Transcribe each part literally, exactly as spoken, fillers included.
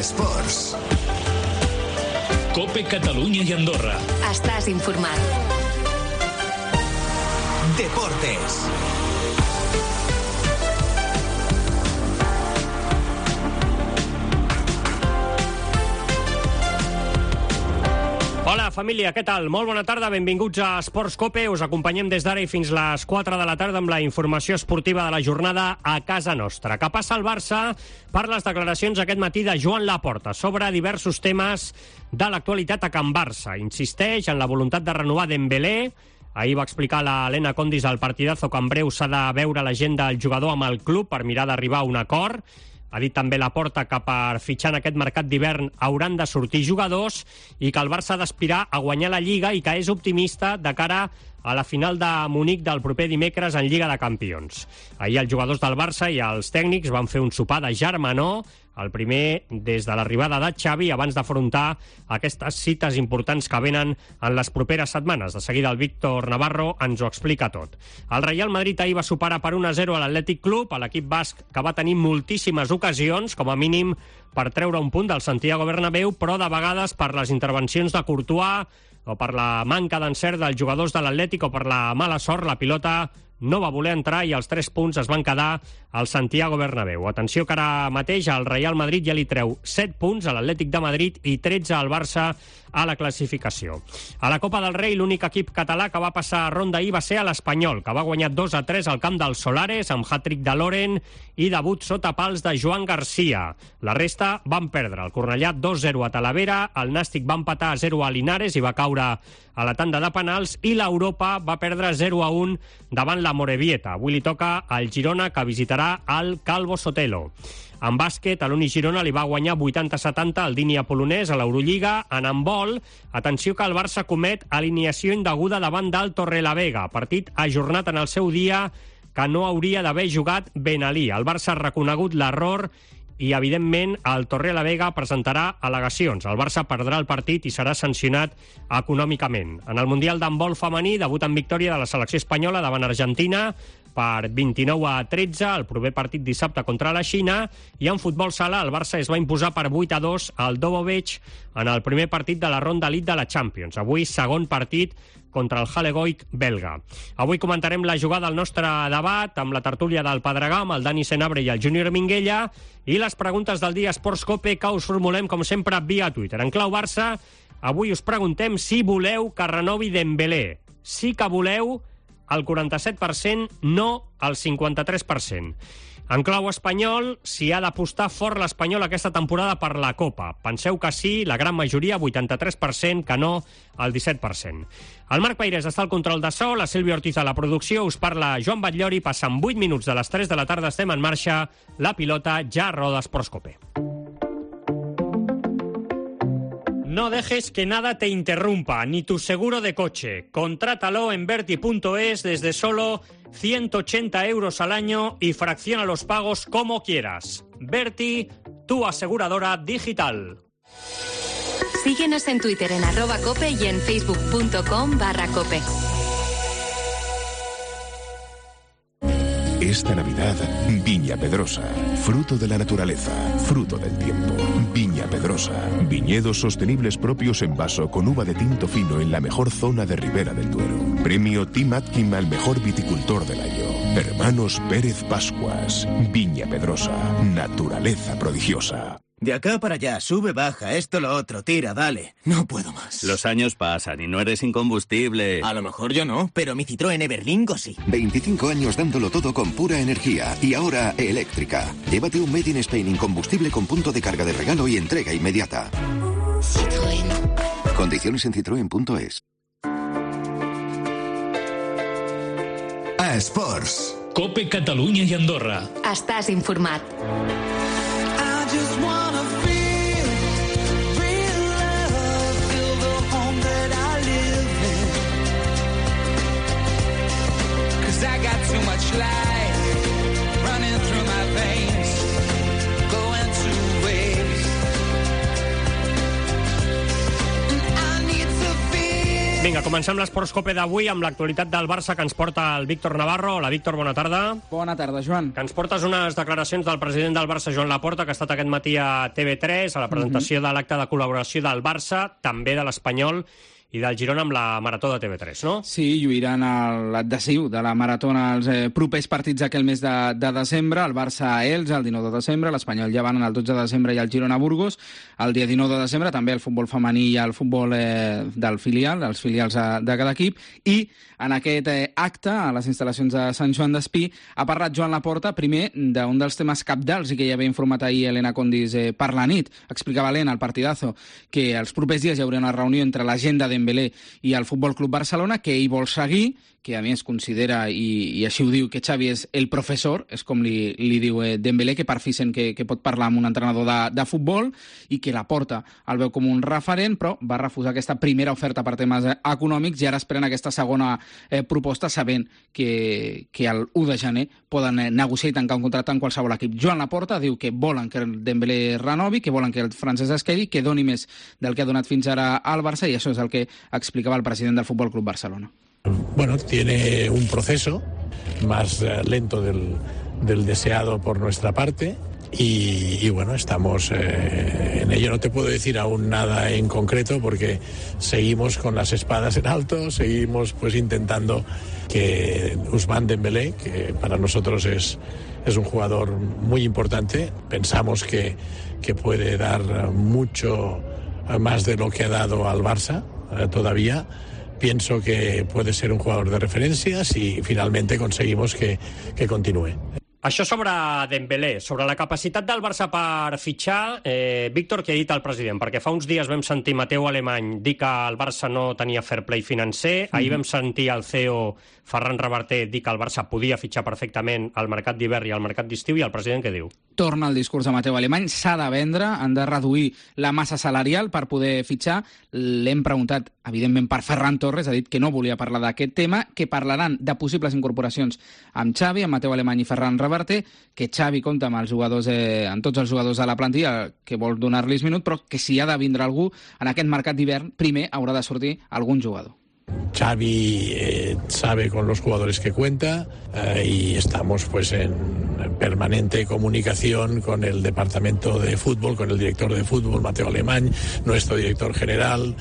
Esports. COPE Catalunya i Andorra. Estàs informat. Deportes. Hola, família, què tal? Molt bona tarda, benvinguts a Esports COPE. Us acompanyem des d'ara i fins les quatre de la tarda amb la informació esportiva de la jornada a casa nostra. Que passa al Barça per les declaracions aquest matí de Joan Laporta sobre diversos temes de l'actualitat a Can Barça. Insisteix en la voluntat de renovar Dembélé. Ahir va explicar l'Helena Condis al partidazo que en breu s'ha de veure la gent del jugador amb el club per mirar d'arribar a un acord. Ha dit també Laporta que per fitxar en aquest mercat d'hivern hauran de sortir jugadors i que el Barça ha d'aspirar a guanyar la Lliga i que és optimista de cara a la final de Munic del proper dimecres en Lliga de Campions. Ahir els jugadors del Barça i els tècnics van fer un sopar de germanor, el primer des de l'arribada de Xavi abans d'afrontar aquestes cites importants que venen en les properes setmanes. De seguida el Víctor Navarro ens ho explica tot. El Real Madrid ahir va superar per un a zero a l'Atlètic Club, a l'equip basc que va tenir moltíssimes ocasions, com a mínim per treure un punt del Santiago Bernabéu, però de vegades per les intervencions de Courtois o per la manca d'encert dels jugadors de l'Atlètic o per la mala sort, la pilota no va voler entrar i els tres punts es van quedar al Santiago Bernabéu. Atenció que ara mateix el Real Madrid ja li treu set punts a l'Atlètic de Madrid i tretze al Barça a la classificació. A la Copa del Rei, l'únic equip català que va passar a ronda ahir va ser l'Espanyol, que va guanyar dos a tres al camp del Solares amb hat-trick de Loren i debut sota pals de Joan Garcia. La resta van perdre. El Cornellà dos a zero a Talavera, el Nàstic va empatar a zero a Linares i va caure a la tanda de penals i l'Europa va perdre zero a un davant la Morevieta. Avui li toca al Girona, que visitarà el Calvo Sotelo. En bàsquet, l'Uni Girona li va guanyar vuitanta a setanta al Dini Apolonès a l'Eurolliga. En handbol, atenció que el Barça comet alineació indeguda davant del Torrelavega, partit ajornat en el seu dia que no hauria d'haver jugat Benalí. El Barça ha reconegut l'error i, evidentment, el Torrelavega presentarà al·legacions. El Barça perdrà el partit i serà sancionat econòmicament. En el Mundial d'handbol femení, debut en victòria de la selecció espanyola davant Argentina per vint-i-nou a tretze, el proper partit dissabte contra la Xina, i en futbol sala el Barça es va imposar per vuit a dos al Dobovec en el primer partit de la ronda elite de la Champions. Avui, segon partit contra el Halegoic belga. Avui comentarem la jugada al nostre debat amb la tertúlia del Pedregà, amb el Dani Senabre i el Júnior Minguella, i les preguntes del dia Esports COPE que us formulem, com sempre, via Twitter. En clau Barça, avui us preguntem si voleu que renovi Dembélé. Sí que voleu, el quaranta-set per cent, no el cinquanta-tres per cent. En clau espanyol, si ha d'apostar fort l'Espanyol aquesta temporada per la Copa. Penseu que sí, la gran majoria, vuitanta-tres per cent, que no, el disset per cent. El Marc Peirés està al control de so, la Sílvia Ortiz a la producció, us parla Joan Batllori, passen vuit minuts de les tres de la tarda, estem en marxa, la pilota ja roda Esports COPE. No dejes que nada te interrumpa, ni tu seguro de coche. Contrátalo en Verti punto es desde solo ciento ochenta euros al año y fracciona los pagos como quieras. Verti, tu aseguradora digital. Síguenos en Twitter en arroba cope y en facebook punto com barra cope. Esta Navidad, Viña Pedrosa, fruto de la naturaleza, fruto del tiempo. Viña Pedrosa, viñedos sostenibles propios en vaso con uva de tinto fino en la mejor zona de Ribera del Duero. Premio Tim Atkin al mejor viticultor del año. Hermanos Pérez Pascuas, Viña Pedrosa, naturaleza prodigiosa. De acá para allá, sube, baja, esto, lo otro, tira, dale. No puedo más. Los años pasan y no eres incombustible. A lo mejor yo no, pero mi Citroën Everlingo sí. veinticinco años dándolo todo con pura energía y ahora eléctrica. Llévate un Made in Spain incombustible con punto de carga de regalo y entrega inmediata. Citroën. Condiciones en citroen punto es. A Esports. COPE Catalunya i Andorra. Estàs informat. I got too much life running through my veins, going to waste. And I need to feel Vinga, comencem l'Esports Cope d'avui amb l'actualitat del Barça que ens porta el Víctor Navarro. Hola, Víctor, bona tarda. Bona tarda, Joan. Que ens portes unes declaracions del president del Barça, Joan Laporta, que ha estat aquest matí a T V tres, a la presentació uh-huh. de l'acte de col·laboració del Barça, també de l'Espanyol i del Girona amb la Marató de T V tres, no? Sí, lluiran l'adhesiu de la Maratona als eh, propers partits aquell mes de, de desembre. El Barça a Elx el dinou de desembre, l'Espanyol ja van el dotze de desembre i el Girona a Burgos. El dia dinou de desembre també el futbol femení i el futbol eh, del filial, els filials de, de cada equip. I en aquest eh, acte, a les instal·lacions de Sant Joan d'Espí, ha parlat Joan Laporta, primer, d'un dels temes cabdals i que ja havia informat ahir Elena Condis eh, per la nit. Explicava Elena al Partidazo que els propers dies hi hauria una reunió entre l'agenda Dembélé i el Futbol Club Barcelona, que ell vol seguir, que a més considera, i, i així ho diu, que Xavi és el professor, és com li, li diu eh, Dembélé, que per fi sent que, que pot parlar amb un entrenador de, de futbol i que Laporta el veu com un referent, però va refusar aquesta primera oferta per temes eh, econòmics i ara esperen aquesta segona eh, proposta, sabent que, que el u de gener poden eh, negociar i tancar un contracte en qualsevol equip. Joan Laporta diu que volen que el Dembélé renovi, que volen que el francès es quedi, que doni més del que ha donat fins ara al Barça, i això és el que explicava el president del Futbol Club Barcelona. Bueno, tiene un proceso más eh, lento del, del deseado por nuestra parte y, y bueno, estamos eh, en ello. No te puedo decir aún nada en concreto porque seguimos con las espadas en alto, seguimos pues intentando que Ousmane Dembélé, que para nosotros es, es un jugador muy importante, pensamos que, que puede dar mucho más de lo que ha dado al Barça eh, todavía. Pienso que puede ser un jugador de referencia si finalmente conseguimos que, que continúe. Això sobre Dembélé, sobre la capacitat del Barça per fitxar, eh, Víctor, què ha dit el president? Perquè fa uns dies vam sentir Mateu Alemany dir que el Barça no tenia fair play financer, ahir vam sentir el C E O Ferran Reverter dir que el Barça podia fitxar perfectament al mercat d'hivern i al mercat d'estiu, i el president què diu? Torna el discurs de Mateu Alemany, s'ha de vendre, han de reduir la massa salarial per poder fitxar. L'hem preguntat, evidentment, per Ferran Torres, ha dit que no volia parlar d'aquest tema, que parlaran de possibles incorporacions amb Xavi, amb Mateu Alemany i Ferran Reverter, que Xavi compta amb els jugadors, eh, amb tots els jugadors de la plantilla, que vol donar-los minut, però que si ha de vindre algú en aquest mercat d'hivern, primer haurà de sortir algun jugador. Xavi eh, sabe con los jugadores que cuenta eh, y estamos pues en permanente comunicación con el departamento de fútbol, con el director de fútbol, Mateu Alemany, nuestro director general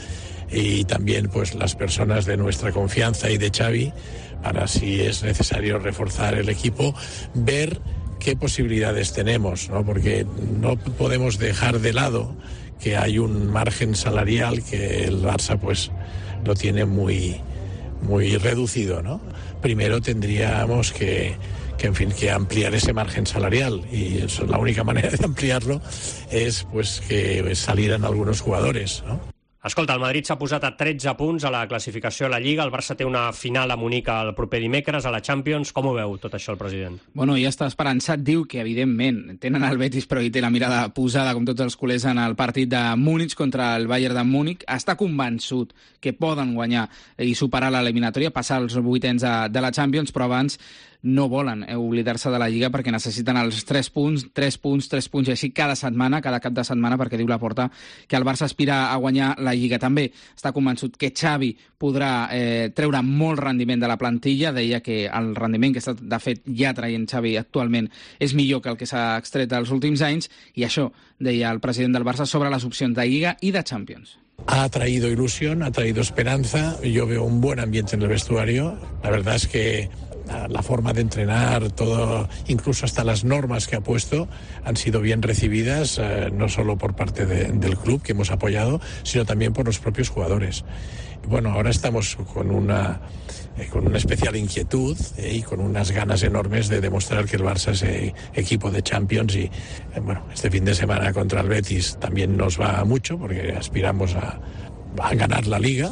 y también pues las personas de nuestra confianza y de Xavi para, si es necesario reforzar el equipo, ver qué posibilidades tenemos, ¿no? Porque no podemos dejar de lado que hay un margen salarial que el Barça pues lo tiene muy, muy reducido, ¿no? Primero tendríamos que, que, en fin, que ampliar ese margen salarial, y eso, la única manera de ampliarlo es pues que salieran algunos jugadores, ¿no? Escolta, el Madrid s'ha posat a tretze punts a la classificació a la Lliga, el Barça té una final a Munic el proper dimecres a la Champions. Com ho veu tot això el president? Bueno, ja està esperançat, diu que evidentment tenen el Betis, però hi té la mirada posada, com tots els culers, en el partit de Múnich contra el Bayern de Múnich. Està convençut que poden guanyar i superar l'eliminatòria, passar els vuitens de, de la Champions, però abans no volen eh, oblidar-se de la Lliga perquè necessiten els tres punts, tres punts, tres punts, i així cada setmana, cada cap de setmana, perquè diu Laporta que el Barça aspira a guanyar la Lliga. També està convençut que Xavi podrà eh, treure molt rendiment de la plantilla. Deia que el rendiment que està, de fet, ja traient Xavi actualment és millor que el que s'ha extret els últims anys, i això deia el president del Barça sobre les opcions de Lliga i de Champions. Ha traído ilusión, ha traído esperanza. Yo veo un buen ambiente en el vestuario. La verdad es que la forma de entrenar, todo, incluso hasta las normas que ha puesto, han sido bien recibidas, eh, no solo por parte de, del club que hemos apoyado, sino también por los propios jugadores. Y bueno, ahora estamos con una, eh, con una especial inquietud eh, y con unas ganas enormes de demostrar que el Barça es eh, equipo de Champions, y eh, bueno, este fin de semana contra el Betis también nos va mucho porque aspiramos a, a ganar la Liga.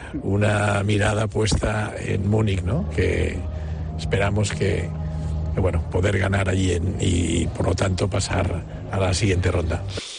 Una mirada puesta en Múnich, ¿no? Que esperamos que, que bueno, poder ganar allí en, y por lo tanto pasar a la siguiente ronda.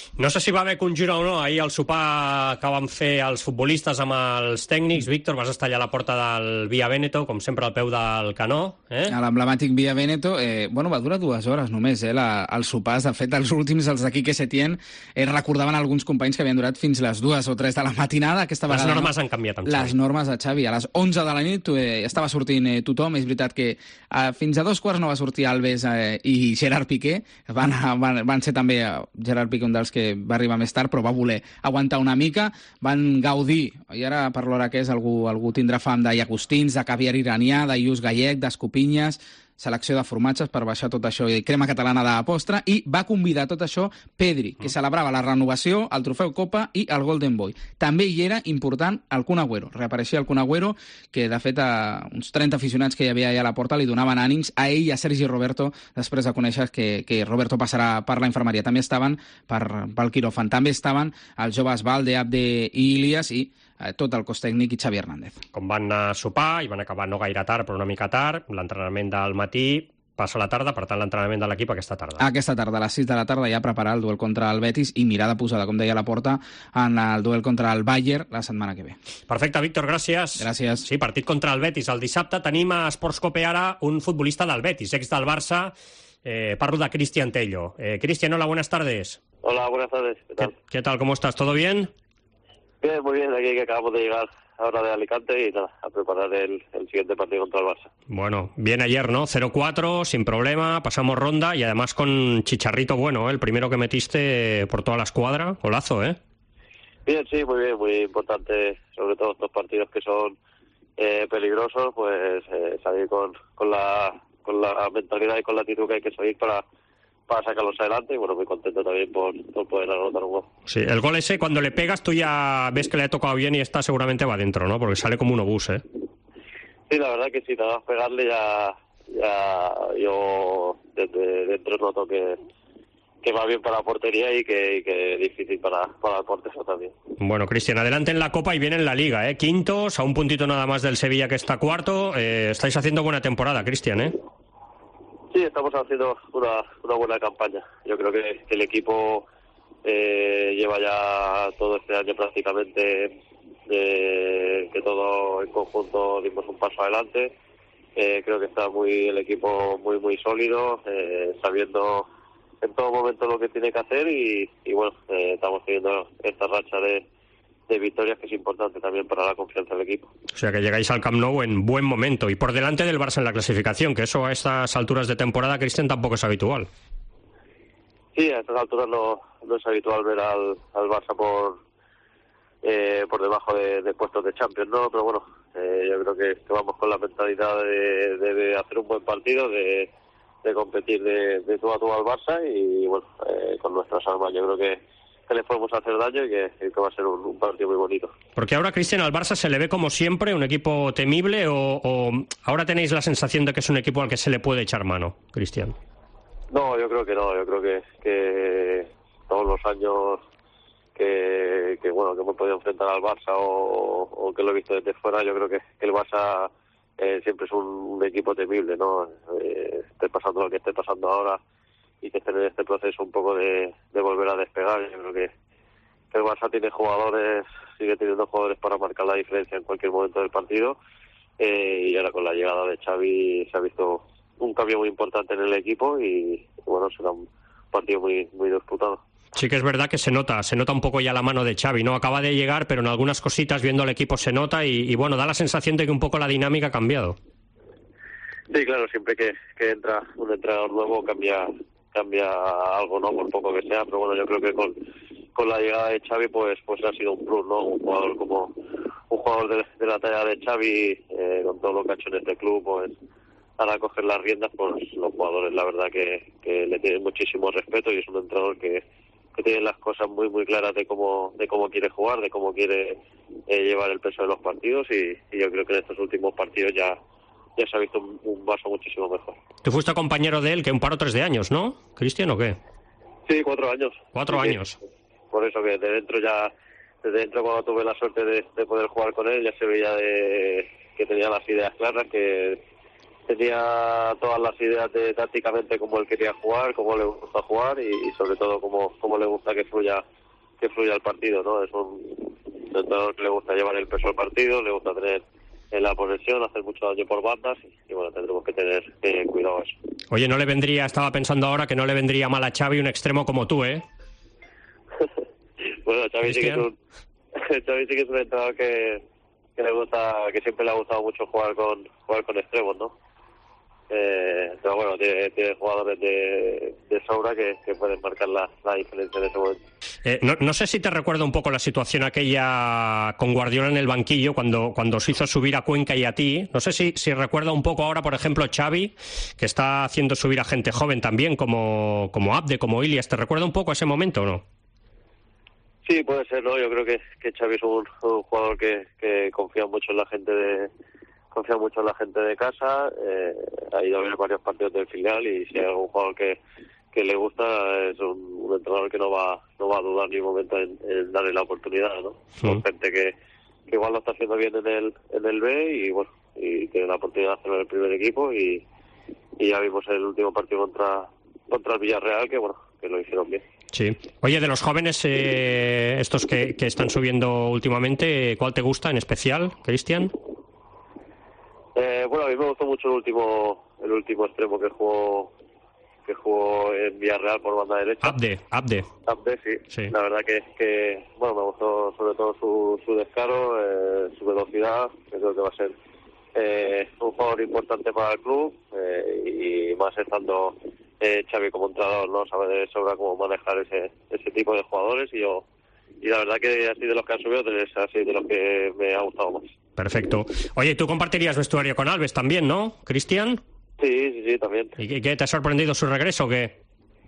No sé si va haver conjura o no ahir al sopar que vam fer els futbolistes amb els tècnics. Víctor, vas estar allà a la porta del Via Veneto, com sempre al peu del canó. Eh? A l'emblemàtic Via Veneto, eh, bueno, va durar dues hores només, eh, la, els sopars. De fet, els últims, els d'aquí que Setién, eh, recordaven alguns companys que havien durat fins les dues o tres de la matinada. Aquesta les vegada, normes no? han canviat amb Xavi. Les normes de Xavi. A les onze de la nit eh, estava sortint eh, tothom. És veritat que eh, fins a dos quarts no va sortir Alves eh, i Gerard Piqué. Van, van, van ser també eh, Gerard Piqué un dels que va arribar més tard, però va voler aguantar una mica, van gaudir, i ara per l'hora que és algú, algú tindrà fam de llagostins, de caviar iranià, de lluç gallec, d'escopinyes, selecció de formatges per baixar tot això i crema catalana de postre, i va convidar tot això Pedri, que celebrava la renovació, el trofeu Copa i el Golden Boy. També hi era important el Kun Agüero. Reapareixia el Kun Agüero, que de fet a uns trenta aficionats que hi havia allà a la porta li donaven ànims a ell i a Sergi Roberto, després de conèixer que, que Roberto passarà per la infermeria. També estaven per, pel quiròfan. També estaven els joves Valde, Abde i Ilias i eh, tot el cos tècnic i Xavi Hernández. Com van anar a sopar, i van acabar no gaire tard, però una mica tard, l'entrenament del matí passa a la tarda, per tant l'entrenament de l'equip aquesta tarda. Aquesta tarda, a les sis de la tarda, ja preparar el duel contra el Betis i mirada posada, com deia la porta, en el duel contra el Bayern la setmana que ve. Perfecte, Víctor, gràcies. Gràcies. Sí, partit contra el Betis. El dissabte tenim a Esports Cope ara un futbolista del Betis, ex del Barça. Eh, parlo de Cristian Tello. Eh, Cristian, hola, buenas tardes. Hola, buenas tardes. ¿Qué tal? ¿Qué, ¿Qué tal? ¿Cómo estás? ¿Todo bien? Bien, muy bien. Aquí que acabamos de llegar ahora de Alicante y nada, a preparar el, el siguiente partido contra el Barça. Bueno, bien ayer, ¿no? cero cuatro, sin problema, pasamos ronda y además con chicharrito bueno, ¿eh? El primero que metiste por toda la escuadra, golazo, ¿eh? Bien, sí, muy bien, muy importante, sobre todo estos partidos que son eh, peligrosos, pues eh, salir con, con la con la mentalidad y con la actitud que hay que salir para para sacarlos adelante y bueno, muy contento también por, por poder anotar un gol. Sí, el gol ese cuando le pegas tú ya ves que le ha tocado bien y esta seguramente va dentro, ¿no? Porque sale como un obús, ¿eh? Sí, la verdad que si nada más pegarle ya, ya yo desde dentro noto que, que va bien para la portería y que, y que es difícil para, para el portero también. Bueno, Cristian, adelante en la Copa y viene en la Liga, ¿eh? Quintos, a un puntito nada más del Sevilla que está cuarto. Eh, estáis haciendo buena temporada, Cristian, ¿eh? Sí, estamos haciendo una, una buena campaña. Yo creo que, que el equipo eh, lleva ya todo este año prácticamente eh, que todo en conjunto dimos un paso adelante. Eh, creo que está muy el equipo muy muy sólido, eh, sabiendo en todo momento lo que tiene que hacer y, y bueno, eh, estamos teniendo esta racha de, de victorias que es importante también para la confianza del equipo. O sea que llegáis al Camp Nou en buen momento y por delante del Barça en la clasificación, que eso a estas alturas de temporada, Cristian, tampoco es habitual. Sí, a estas alturas no, no es habitual ver al, al Barça por eh, por debajo de, de puestos de Champions, ¿no? Pero bueno, eh, yo creo que, que vamos con la mentalidad de, de, de hacer un buen partido, de, de competir de, de tú a tú al Barça y bueno, eh, con nuestras armas yo creo que que les podemos hacer daño y que, y que va a ser un, un partido muy bonito. Porque ahora, Cristian, al Barça se le ve como siempre un equipo temible o, o ahora tenéis la sensación de que es un equipo al que se le puede echar mano, Cristian. No, yo creo que no, yo creo que, que todos los años que, que bueno que hemos podido enfrentar al Barça o, o que lo he visto desde fuera, yo creo que, que el Barça eh, siempre es un, un equipo temible, ¿no? Eh, esté pasando lo que esté pasando ahora y que estén en este proceso un poco de, de volver a despegar. Yo creo que, que el Barça tiene jugadores, sigue teniendo jugadores para marcar la diferencia en cualquier momento del partido eh, y ahora con la llegada de Xavi se ha visto un cambio muy importante en el equipo y bueno, será un partido muy muy disputado. Sí que es verdad que se nota, se nota un poco ya la mano de Xavi, ¿no? Acaba de llegar, pero en algunas cositas viendo al equipo se nota y, y bueno, da la sensación de que un poco la dinámica ha cambiado. Sí, claro, siempre que, que entra un entrenador nuevo cambia cambia algo, ¿no? Por poco que sea, pero bueno, yo creo que con, con la llegada de Xavi pues pues ha sido un plus, ¿no? Un jugador como un jugador de, de la talla de Xavi, eh, con todo lo que ha hecho en este club, pues ahora coger las riendas, pues los jugadores la verdad que, que le tienen muchísimo respeto y es un entrenador que, que tiene las cosas muy muy claras de cómo de cómo quiere jugar, de cómo quiere eh, llevar el peso de los partidos y, y yo creo que en estos últimos partidos ya ya se ha visto un, un Barça muchísimo mejor. Tú fuiste compañero de él, que un par o tres de años, ¿no, Cristian, o qué? Sí, cuatro años. Cuatro sí, años. Sí. Por eso que de dentro ya, desde dentro cuando tuve la suerte de, de poder jugar con él, ya se veía de, que tenía las ideas claras, que tenía todas las ideas de tácticamente cómo él quería jugar, cómo le gusta jugar y, y sobre todo cómo, cómo le gusta que fluya que fluya el partido, ¿no? Es un entrenador que le gusta llevar el peso al partido, le gusta tener en la posesión, hacer mucho daño por bandas y, y bueno, tendremos que tener eh, cuidado a eso. Oye, no le vendría, estaba pensando ahora que no le vendría mal a Xavi un extremo como tú, ¿eh? Bueno, Xavi sí que es un Xavi sí que es un entrenador que, que le gusta, que siempre le ha gustado mucho jugar con jugar con extremos, ¿no? Eh, pero bueno, tiene, tiene jugadores de, de sobra que, que pueden marcar la, la diferencia en ese momento. Eh, no, no sé si te recuerda un poco la situación aquella con Guardiola en el banquillo cuando, cuando se hizo subir a Cuenca y a ti. No sé si, si recuerda un poco ahora, por ejemplo, Xavi, que está haciendo subir a gente joven también, como, como Abde, como Ilias. ¿Te recuerda un poco ese momento o no? Sí, puede ser, ¿no? Yo creo que, que Xavi es un, un jugador que, que confía mucho en la gente de confía mucho en la gente de casa, eh, ha ido a ver varios partidos del filial y si hay algún jugador que, que le gusta es un, un entrenador que no va no va a dudar ni un momento en, en darle la oportunidad, ¿no? Sí. Con gente que, que igual lo está haciendo bien en el en el B y bueno, y tiene la oportunidad de hacerlo en el primer equipo y, y ya vimos el último partido contra contra el Villarreal que bueno, que lo hicieron bien. Sí. Oye, de los jóvenes, eh, estos que, que están subiendo últimamente, ¿cuál te gusta en especial, Cristian? Eh, bueno, a mí me gustó mucho el último el último extremo que jugó que jugó en Villarreal por banda derecha. Abde, Abde. Abde, sí. sí. La verdad que, que bueno, me gustó sobre todo su, su descaro, eh, su velocidad, que creo que va a ser eh, un jugador importante para el club eh, y más estando eh, Xavi como entrenador, ¿no? Sabe de sobra cómo manejar ese ese tipo de jugadores y yo y la verdad que así de los que han subido es así de los que me ha gustado más. Perfecto. Oye, tú compartirías vestuario con Alves también, ¿no, Cristian? Sí, sí, sí, también. ¿Y qué te ha sorprendido su regreso o qué?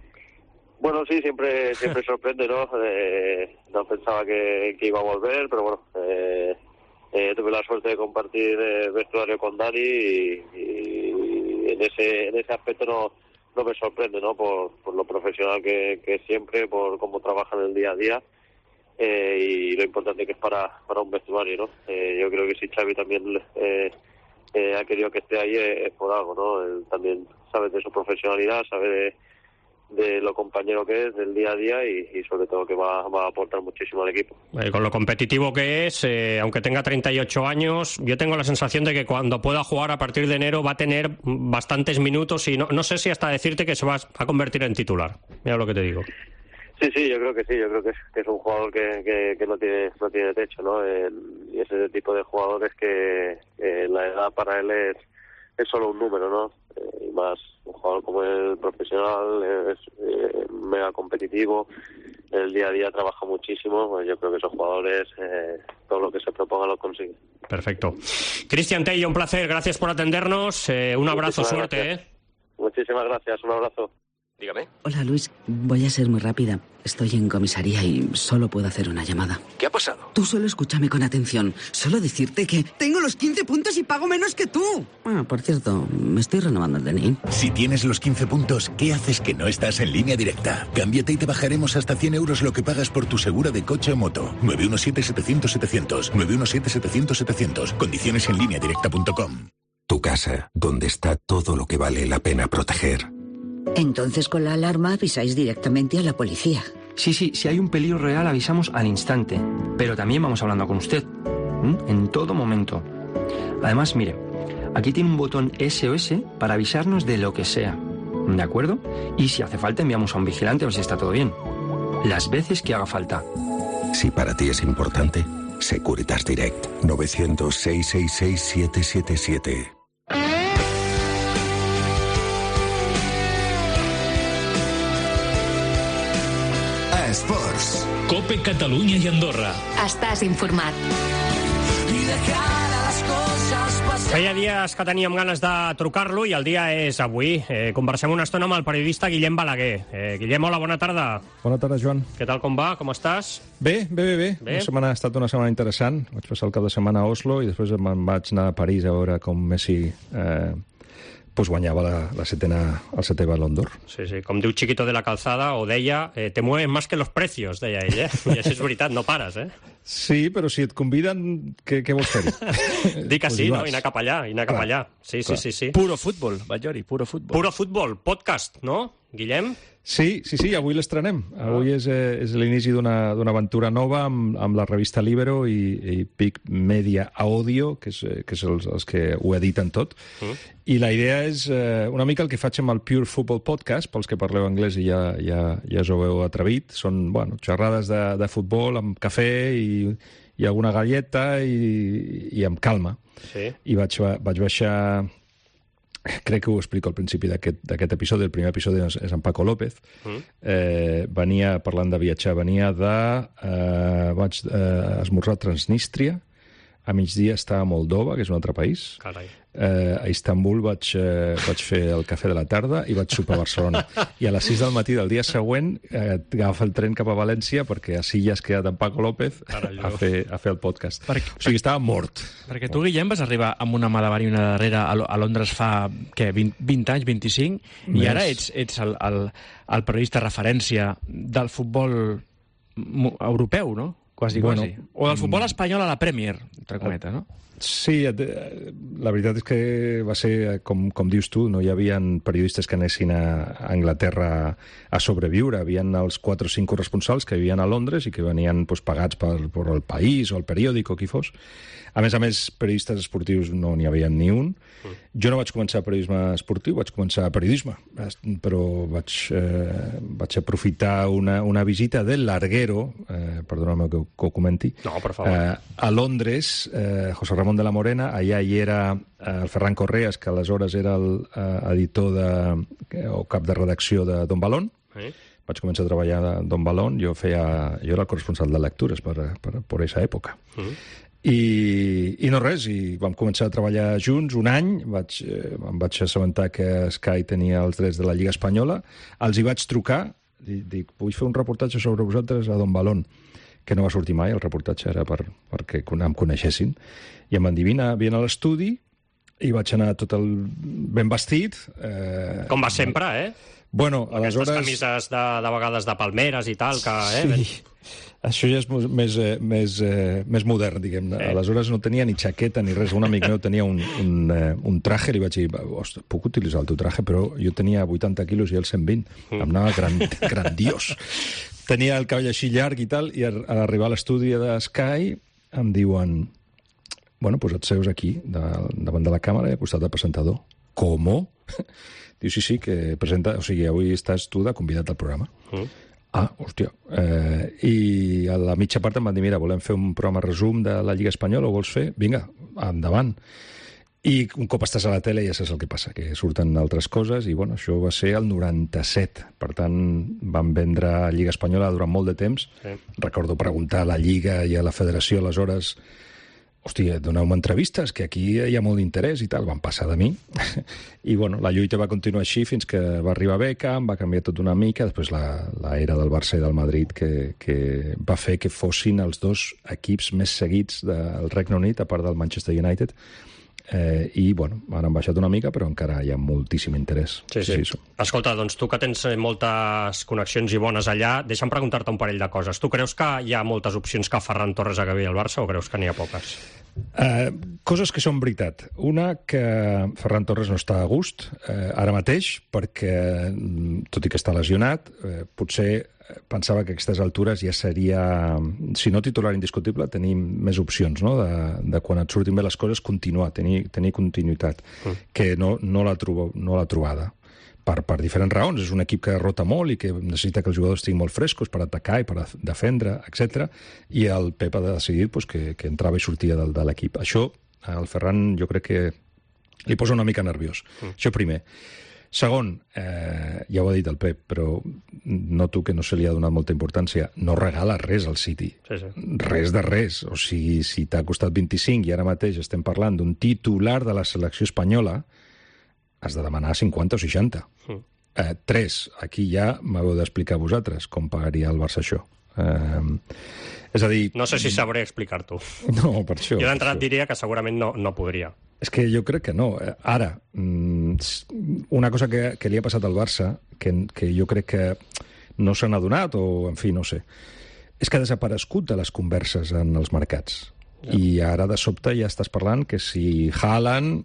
Bueno, sí, siempre siempre sorprende, ¿no? Eh, no pensaba que, que iba a volver, pero bueno, eh, eh, tuve la suerte de compartir eh, vestuario con Dani y, y en ese en ese aspecto no no me sorprende, ¿no? Por, por lo profesional que, que es siempre, por cómo trabaja en el día a día. Eh, y lo importante que es para para un vestuario, ¿no? Eh, yo creo que si Xavi también eh, eh, ha querido que esté ahí es, es por algo, ¿no? Él también sabe de su profesionalidad, sabe de, de lo compañero que es, del día a día y, y sobre todo que va, va a aportar muchísimo al equipo. Eh, con lo competitivo que es, eh, aunque tenga treinta y ocho años, yo tengo la sensación de que cuando pueda jugar a partir de enero va a tener bastantes minutos y no, no sé si hasta decirte que se va a convertir en titular. Mira lo que te digo. Sí, sí, yo creo que sí, yo creo que es, que es un jugador que, que, que no tiene no tiene techo, ¿no? Eh, y ese tipo de jugadores que eh, la edad para él es, es solo un número, ¿no? Eh, y más un jugador como el profesional, es eh, mega competitivo, el día a día trabaja muchísimo, pues yo creo que esos jugadores eh, todo lo que se proponga lo consiguen. Perfecto. Cristian Tello, un placer, gracias por atendernos, eh, un abrazo, Muchísimas suerte, gracias. ¿eh? Muchísimas gracias, un abrazo. Dígame. Hola, Luis. Voy a ser muy rápida. Estoy en comisaría y solo puedo hacer una llamada. ¿Qué ha pasado? Tú solo escúchame con atención. Solo decirte que tengo los quince puntos y pago menos que tú. Ah, por cierto, me estoy renovando el D N I. Si tienes los quince puntos, ¿qué haces que no estás en Línea Directa? Cámbiate y te bajaremos hasta cien euros lo que pagas por tu segura de coche o moto. nueve uno siete, setecientos, setecientos. nueve uno siete, setecientos, setecientos. Condiciones en línea directa punto com. Tu casa, donde está todo lo que vale la pena proteger. Entonces con la alarma avisáis directamente a la policía. Sí, sí, si hay un peligro real avisamos al instante. Pero también vamos hablando con usted. ¿Mm? En todo momento. Además, mire, aquí tiene un botón S O S para avisarnos de lo que sea. ¿De acuerdo? Y si hace falta enviamos a un vigilante a ver si está todo bien. Las veces que haga falta. Si para ti es importante, Securitas Direct. nueve cero cero, seis seis seis, siete siete siete. Esports. Cope Catalunya i Andorra. Estàs informat. Feia dies que teníem ganes de trucar-lo i el dia és avui. Eh, conversem una estona amb el periodista Guillem Balaguer. Eh, Guillem, hola, bona tarda. Bona tarda, Joan. Què tal, com va? Com estàs? Bé, bé, bé, bé. bé. La setmana ha estat una setmana interessant. Vaig passar el cap de setmana a Oslo i després me'n vaig anar a París a veure com Messi eh, pues guanyava la, la setena, el setè Ballon d'Or. Sí, sí, com diu Chiquito de la Calzada, o deia, eh, te mueven más que los precios, deia ell, eh? I això és veritat, no pares, eh? Sí, però si et conviden, què, què vols fer-hi? Dic que Pues sí, hi no? vas. I anar cap allà, i anar cap Clar, allà. Sí, sí, clar. sí, sí. Puro futbol, Batllori, puro futbol. Puro futbol, podcast, no, Guillem? Sí, sí, sí, avui l'estrenem. Avui és, eh, és l'inici d'una d'una aventura nova amb, amb la revista Libero i, i Pic Media Audio, que és, eh, que és els, els que ho editen tot. Mm. I la idea és eh, una mica el que faig amb el Pure Football Podcast, pels que parleu anglès i ja, ja, ja us ho heu atrevit. Són, bueno, xerrades de, de futbol amb cafè i, i alguna galleta i, i amb calma. Sí. I vaig, vaig baixar... Crec que ho explico al principi d'aquest episodi. El primer episodi és, és en Paco López. Mm. Eh, venia, parlant de viatjar, venia de... Eh, vaig eh, esmorzar a Transnistria, a migdia estava a Moldova, que és un altre país. Carai. Eh, a Istanbul vaig, eh, vaig fer el cafè de la tarda i vaig sopar a Barcelona. I a les sis del matí del dia següent eh, agafa el tren cap a València perquè així ja has quedat amb Paco López a fer, a fer el podcast. Per, o sigui, estava mort. Perquè tu, Guillem, vas arribar amb una mà davant i una darrere a, a Londres fa, què, vint, vint anys, vint-i-cinc, i Més. ara ets, ets el, el, el periodista referència del futbol europeu, no? Quasi, Bueno, quasi. O del futbol espanyol a la Premier, entre cometes, no? Sí, la veritat és que va ser, com, com dius tu, no hi havia periodistes que anessin a Anglaterra a sobreviure. Hi havia els quatre o cinc corresponsals que vivien a Londres i que venien pues, pagats per, per el País o el periòdic o qui fos. A més a més, periodistes esportius no n'hi havia ni un. Mm. Jo no vaig començar periodisme esportiu, vaig començar periodisme, però vaig, eh, vaig aprofitar una, una visita del Larguero, eh, perdoneu-me que, que ho comenti, no, per favor. Eh, a Londres, eh, José Ramón de la Morena, allà hi era eh, el Ferran Correas, que aleshores era el eh, editor de, o cap de redacció de Don Balón. Sí. Vaig començar a treballar a Don Balón, jo, feia, jo era el corresponsal de lectures per, per, per aquesta època. Mm. I, i no res, i vam començar a treballar junts un any, vaig, eh, em vaig assabentar que Sky tenia els drets de la Lliga Espanyola, els hi vaig trucar, i dic, vull fer un reportatge sobre vosaltres a Don Balón, que no va sortir mai, el reportatge era per, perquè em coneixessin, i em van dir, vine, vine a l'estudi, i vaig anar tot el ben vestit. Eh, Com va sempre, eh? Bueno, aquestes aleshores... camises de, de vegades de palmeres i tal, que... Eh, sí. ben... Això ja és més, eh, més, eh, més modern, diguem-ne. Sí. Aleshores no tenia ni xaqueta ni res. Un amic meu tenia un, un, eh, un traje, li vaig dir, ostres, puc utilitzar el teu traje? Però jo tenia vuitanta quilos i el cent vint. Mm. Em anava gran, grandiós. Tenia el cabell així llarg i tal, i a, a l'arribar a l'estudi de Sky em diuen, bueno, doncs et seus aquí, de, davant de la càmera i al costat del presentador. Com? Diu, sí, sí, que presenta... O sigui, avui estàs tu de convidat al programa. Mm. Ah, hòstia. Eh, I a la mitja part em van dir, mira, volem fer un programa resum de la Lliga Espanyola, ho vols fer? Vinga, endavant. I un cop estàs a la tele ja saps el que passa, que surten altres coses, i bueno, això va ser el noranta-set. Per tant, van vendre Lliga Espanyola durant molt de temps. Sí. Recordo preguntar a la Lliga i a la Federació aleshores, hòstia, doneu-me entrevistes, que aquí hi ha molt d'interès i tal. Van passar de mi. I, bueno, la lluita va continuar així fins que va arribar Beckham, va canviar tot una mica, després la, la era del Barça i del Madrid, que, que va fer que fossin els dos equips més seguits del Regne Unit, a part del Manchester United. Eh, I, bueno, ara han baixat una mica, però encara hi ha moltíssim interès. Sí, sí. sí. Escolta, doncs tu que tens moltes connexions i bones allà, deixa'm preguntar-te un parell de coses. Tu creus que hi ha moltes opcions que Ferran Torres acabi al Barça o creus que n'hi ha poques? Uh, coses que són veritat. Una, que Ferran Torres no està a gust uh, ara mateix, perquè, tot i que està lesionat, uh, potser pensava que a aquestes altures ja seria, si no titular indiscutible, tenir més opcions, no? de, de quan et surtin bé les coses, continuar, tenir, tenir continuïtat, mm. que no, no l'ha trobo, no l'ha trobada. Per, per diferents raons. És un equip que rota molt i que necessita que els jugadors estiguin molt frescos per atacar i per defendre, etcètera. I el Pep ha decidit pues, que, que entrava i sortia del, de l'equip. Això, al Ferran, jo crec que li posa una mica nerviós. Mm. Això primer. Segon, eh, ja ho ha dit el Pep, però noto que no se li ha donat molta importància. No regala res al City. Sí, sí. Res de res. O sigui, si t'ha costat vint-i-cinc i ara mateix estem parlant d'un titular de la selecció espanyola, has de demanar cinquanta o seixanta. Mm. Eh, tres, aquí ja m'heu d'explicar vosaltres com pagaria el Barça això. Eh, és a dir... No sé si sabré explicar-t'ho. No, per això. Jo d'entrada diria que segurament no, no podria. És que jo crec que no. Ara, una cosa que, que li ha passat al Barça, que, que jo crec que no se n'ha donat, o en fi, no sé, és que ha desaparegut de les converses en els mercats. Ja. I ara, de sobte, ja estàs parlant que si Haaland...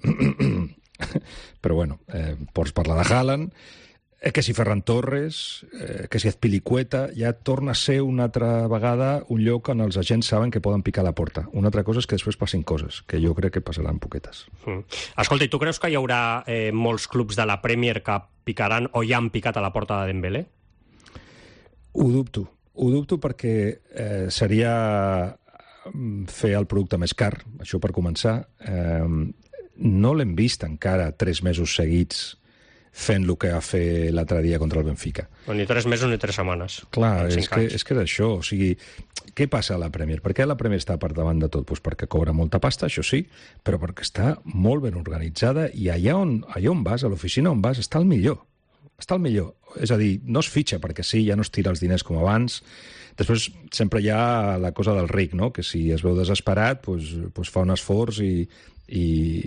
però bueno, eh, pots parlar de Haaland, eh, que si Ferran Torres, eh, que si Azpilicueta, ja torna a ser una altra vegada un lloc on els agents saben que poden picar la porta. Una altra cosa és que després passin coses, que jo crec que passaran poquetes. Mm. Escolta, i tu creus que hi haurà eh, molts clubs de la Premier que picaran o ja han picat a la porta de Dembélé? Ho dubto. Ho dubto perquè eh, seria fer el producte més car, això per començar. Eh, no l'hem vist encara tres mesos seguits fent el que va fer l'altre dia contra el Benfica. No, ni tres mesos ni tres setmanes. Clar, és que, és que és això. O sigui, què passa a la Premier? Per què la Premier està per davant de tot? Pues perquè cobra molta pasta, això sí, però perquè està molt ben organitzada i allà on, allà on vas, a l'oficina on vas, està el millor. Està el millor. És a dir, no es fitxa perquè sí, ja no es tira els diners com abans. Després sempre hi ha la cosa del ric, no? Que si es veu desesperat, pues, pues fa un esforç i, i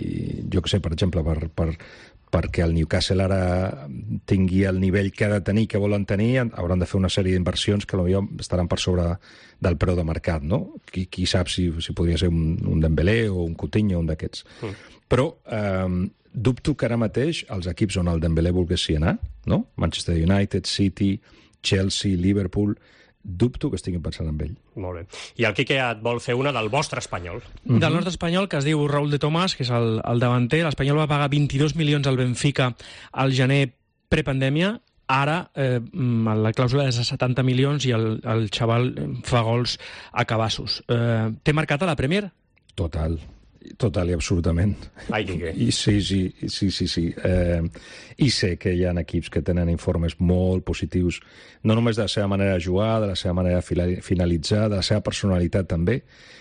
jo què sé, per exemple, per, per, perquè el Newcastle ara tingui el nivell que ha de tenir, que volen tenir, hauran de fer una sèrie d'inversions que potser estaran per sobre del preu de mercat, no? Qui, qui sap si, si podria ser un, un Dembélé o un Coutinho, un d'aquests. Mm. Però eh, dubto que ara mateix els equips on el Dembélé volguessi anar, no? Manchester United, City, Chelsea, Liverpool, dubto que estiguin pensant en ell. Molt bé. I el Quique et vol fer una del vostre espanyol. Mm-hmm. Del nostre espanyol, que es diu Raúl de Tomàs, que és el, el davanter. L'Espanyol va pagar vint-i-dos milions al Benfica al gener prepandèmia. Ara eh, la clàusula és de setanta milions i el, el xaval fa gols a cabassos. Eh, té marcat a la Premier? Total. Total i absolutament. Ai, Quique. I sí, sí, sí, sí, sí. Eh, I sé que hi ha equips que tenen informes molt positius, no només de la seva manera de jugar, de la seva manera de finalitzar, de la seva personalitat també.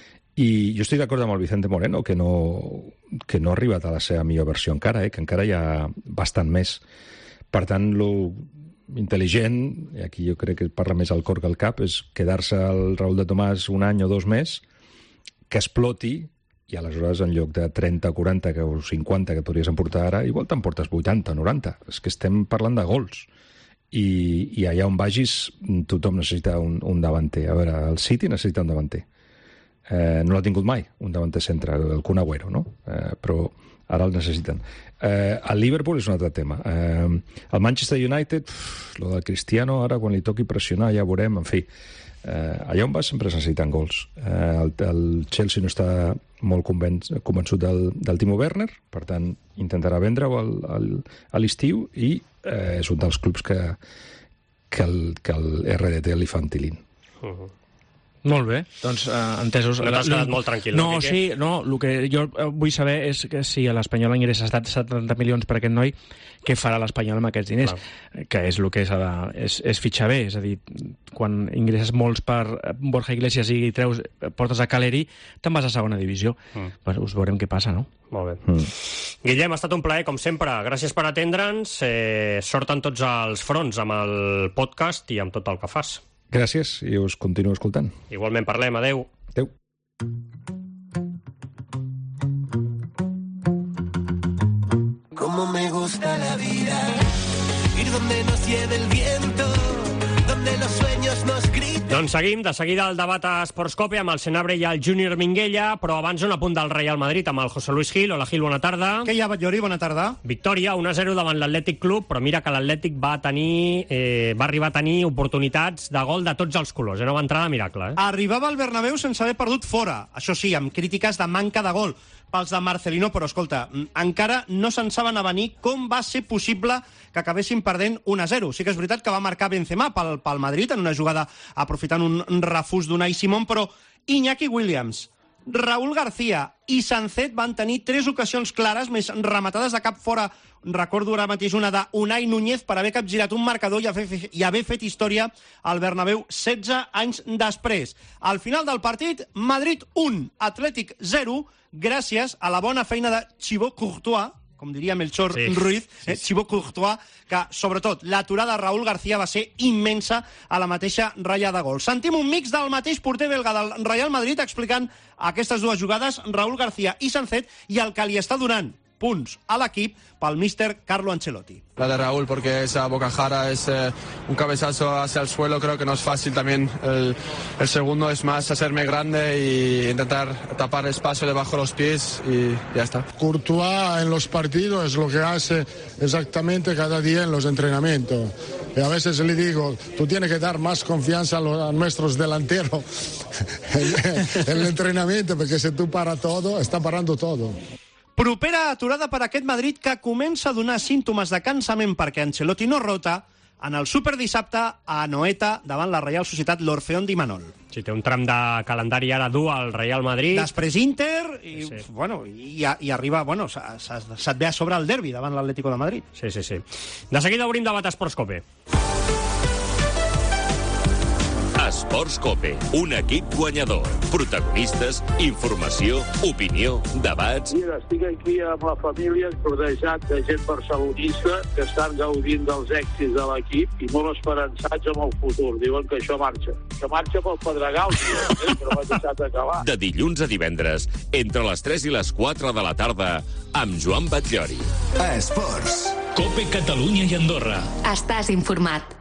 I jo estic d'acord amb el Vicente Moreno, que no, que no ha arribat a la seva millor versió encara, eh, que encara hi ha bastant més. Per tant, lo intel·ligent, i aquí jo crec que parla més al cor que al cap, és quedar-se al Raúl de Tomàs un any o dos més, que exploti, i aleshores en lloc de trenta, quaranta o cinquanta que podries emportar ara, igual t'emportes vuitanta, noranta. És que estem parlant de gols. I, i allà on vagis tothom necessita un, un davanter. A veure, el City necessita un davanter. Eh, no l'ha tingut mai, un davanter centre, el Kun Agüero, no? Eh, però ara el necessiten. Eh, el Liverpool és un altre tema. Eh, el Manchester United, pff, lo del Cristiano, ara quan li toqui pressionar ja veurem, en fi. Eh, allà on vas sempre es necessiten gols. Eh, el, el Chelsea no està molt convenç, convençut del, del Timo Werner, per tant intentarà vendre-ho al, al, a l'estiu i eh, és un dels clubs que, que, el, que el R D T li fa entilint. Uh-huh. Molt bé, doncs eh, entesos. No t'has quedat molt tranquil, no? No, sí, no, el que jo vull saber és que si a l'Espanyol ingressa setanta milions per aquest noi, què farà l'Espanyol amb aquests diners? Clar. Que és el que és, és, és fitxar bé, és a dir, quan ingresses molts per Borja Iglesias i treus, portes a Caleri, te'n vas a segona divisió. Mm. Pues us veurem què passa, no? Molt bé. Mm. Guillem, ha estat un plaer, com sempre. Gràcies per atendre'ns. Eh, sort en tots els fronts amb el podcast i amb tot el que fas. Gràcies, i us continuo escoltant. Igualment parlem, adeu. Adeu. Como me gusta la vida, ir donde nos lleve el viento, donde los sueños nos griten. Doncs seguim, de seguida el debat a Sportscope amb el Senabre i el Júnior Minguella, però abans un apunt del Real Madrid amb el José Luis Gil. Hola, Gil, bona tarda. Què hi ha, Batllori? Bona tarda. Victòria, un a zero davant l'Atlètic Club, però mira que l'Atlètic va tenir, eh, va arribar a tenir oportunitats de gol de tots els colors, eh? No va entrar de miracle. Eh? Arribava al Bernabéu sense haver perdut fora, això sí, amb crítiques de manca de gol pels de Marcelino, però escolta, encara no se'n saben avenir com va ser possible que acabessin perdent un a zero. Sí que és veritat que va marcar Benzema pel, pel Madrid en una jugada aprofitant un refús d'Unai Simón, però Iñaki Williams, Raúl García i Sancet van tenir tres ocasions clares, més rematades de cap fora. Recordo ara mateix una d'Unai Núñez per haver capgirat un marcador i haver, i haver fet història al Bernabéu setze anys després. Al final del partit, Madrid un, Atlètic zero, gràcies a la bona feina de Thibaut Courtois, com diria Melchor sí, Ruiz, eh, sí, sí. Thibaut Courtois, que sobretot l'aturada de Raúl García va ser immensa a la mateixa ratlla de gol. Sentim un mix del mateix porter belga del Real Madrid explicant aquestes dues jugades, Raúl García i Sancet, i el que li està donant punts a l'equip pel míster Carlo Ancelotti. La de Raúl, porque esa bocajara es eh, un cabezazo hacia el suelo, creo que no es fácil también. El, el segundo es más hacerme grande y intentar tapar el espacio debajo de los pies y ya está. Courtois en los partidos es lo que hace exactamente cada día en los entrenamientos. Y a veces le digo, tú tienes que dar más confianza a, los, a nuestros delanteros en, en el entrenamiento, porque si tú paras todo, está parando todo. Propera aturada per aquest Madrid que comença a donar símptomes de cansament perquè Ancelotti no rota en el superdissabte a Anoeta davant la Real Societat l'Orfeón d'Imanol. Sí, té un tram de calendari ara dur al Real Madrid. Després Inter i, sí. bueno, i, i arriba, bueno, se't ve a sobre el derbi davant l'Atlético de Madrid. Sí, sí, sí. De seguida obrim debat a Esports Cope. Esports Cope, un equip guanyador. Protagonistes, informació, opinió, debats... Mira, estic aquí amb la família rodejat de gent barcelonista que estan gaudint dels èxits de l'equip i molt esperançats amb el futur. Diuen que això marxa. Que marxa pel Pedregal, eh? Però m'ha deixat acabar. De dilluns a divendres, entre les tres i les quatre de la tarda, amb Joan Batllori. Esports. Cope Catalunya i Andorra. Estàs informat.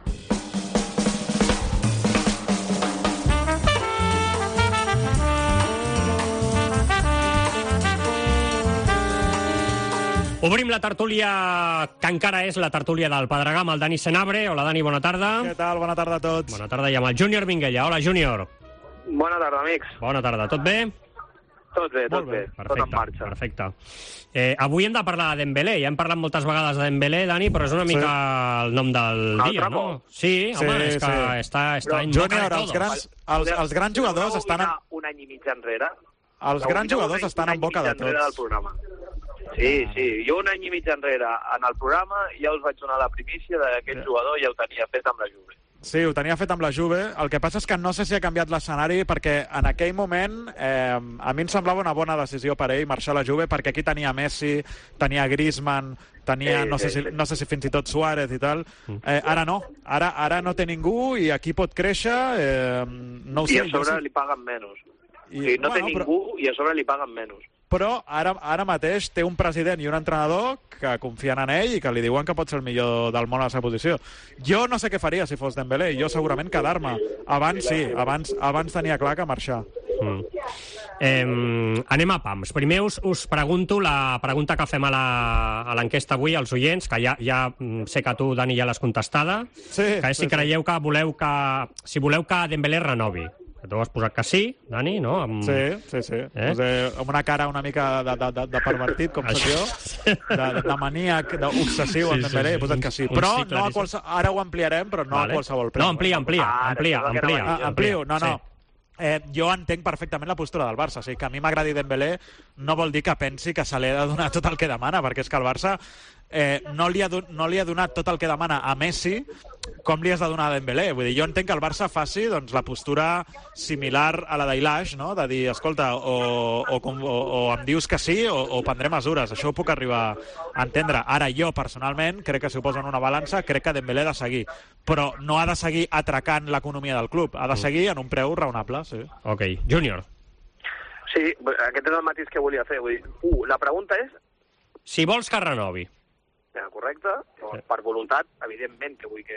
Obrim la tertúlia que encara és la tertúlia del Pedregà amb el Dani Senabre. Hola, Dani, bona tarda. Què tal? Bona tarda a tots. Bona tarda, i amb el Júnior Minguella. Hola, Júnior. Bona tarda, amics. Bona tarda. Tot bé? Tot bé, tot bé. Perfecte, tot en marxa. Perfecte. Eh, avui hem de parlar de Dembélé. Ja hem parlat moltes vegades de Dembélé, Dani, però és una mica sí. el nom del el dia, tramo. no? Sí, home, sí, és que sí. està, està però, en Júnior, boca de els grans, els, els grans jugadors estan... En... Un any i mig enrere. Els grans jugadors estan en boca de tots. Sí, sí. Jo un any i mig enrere en el programa ja us vaig donar la primícia d'aquest yeah. jugador, ja ho tenia fet amb la Juve. Sí, ho tenia fet amb la Juve. El que passa és que no sé si ha canviat l'escenari perquè en aquell moment eh, a mi em semblava una bona decisió per ell marxar a la Juve perquè aquí tenia Messi, tenia Griezmann, tenia sí, no, sé sí, si, sí. no sé si fins i tot Suárez i tal. Eh, ara no. Ara, ara no té ningú i aquí pot créixer. Eh, no ho I sé, a sobre sí. li paguen menys. I, o sigui, no bueno, té ningú però... i a sobre li paguen menys. Però ara, ara mateix té un president i un entrenador que confien en ell i que li diuen que pot ser el millor del món a la seva posició. Jo no sé què faria si fos Dembélé, jo segurament quedar-me. Abans sí, abans, abans tenia clar que marxar. Mm. Eh, anem a pams. Primer us, us pregunto la pregunta que fem a l'enquesta avui als oients, que ja, ja sé que tu, Dani, ja l'has contestada, sí, que és si sí, creieu que voleu que... si voleu que Dembélé renovi. Tu has posat que sí, Dani, no? Amb... Sí, sí, sí. Eh? Pues, amb una cara una mica de, de, de pervertit, com soc jo, de, de maníac, d'obsessiu sí, amb Dembélé, sí, sí. He posat que sí. Però no a qualsevol... ara ho ampliarem, però no vale. A qualsevol preu. No, amplia, amplia, ah, amplia, amplia. Ah, amplio, no, no. Sí. Eh, jo entenc perfectament la postura del Barça. O sigui, que a mi m'agradi Dembélé no vol dir que pensi que se li ha de donar tot el que demana, perquè és que el Barça eh, no, li ha no li ha donat tot el que demana a Messi com li has de donar a Dembélé. Vull dir, jo entenc que el Barça faci doncs, la postura similar a la d'Ailash, no? De dir, escolta, o, o, o, o em dius que sí o, o prendré mesures. Això ho puc arribar a entendre. Ara jo, personalment, crec que si ho posen en una balança, crec que Dembélé ha de seguir. Però no ha de seguir atracant l'economia del club. Ha de seguir en un preu raonable, sí. Ok. Júnior. Sí, aquest és el matís que volia fer. Vull dir, uh, la pregunta és... Si vols que renovi. Ja, correcte. Sí. Per voluntat, evidentment, que vull que...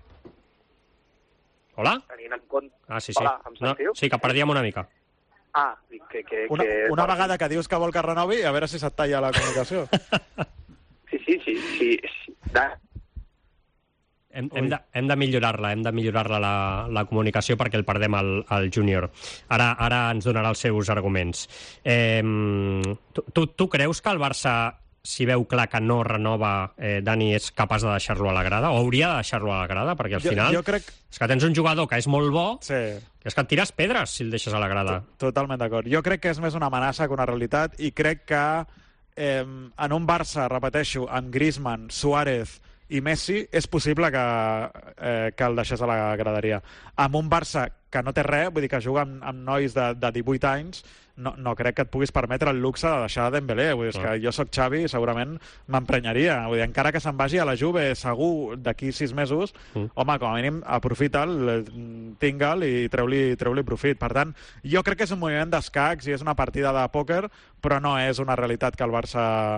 Hola? Tenint en compte... Ah, sí, sí. Hola, em sentiu? No, sí, que perdíem una mica. Ah, que... que, una que... una vegada que dius que vol que renovi, a veure si se't talla la comunicació. sí, sí, sí. sí, sí. Da. Hem, hem, de, hem de millorar-la, hem de millorar-la la, la comunicació perquè el perdem al, al júnior. Ara, ara ens donarà els seus arguments. Eh, tu, tu, tu creus que el Barça, si veu clar que no renova, eh, Dani, és capaç de deixar-lo a la grada? O hauria de deixar-lo a la grada? Perquè al jo, final jo crec... és que tens un jugador que és molt bo, sí. que és que et tires pedres si el deixes a la grada. Totalment d'acord. Jo crec que és més una amenaça que una realitat i crec que eh, en un Barça, repeteixo, amb Griezmann, Suárez i Messi, és possible que, eh, que el deixés a la graderia. Amb un Barça que no té res, vull dir que juga amb, amb nois de, de divuit anys, no, no crec que et puguis permetre el luxe de deixar Dembélé. Vull dir, és que jo sóc Xavi i segurament m'emprenyaria. Vull dir, encara que se'n vagi a la Juve segur d'aquí sis mesos, mm. home, com a mínim aprofita'l, tinga'l i treu-li treu-li profit. Per tant, jo crec que és un moviment d'escacs i és una partida de pòquer, però no és una realitat que el Barça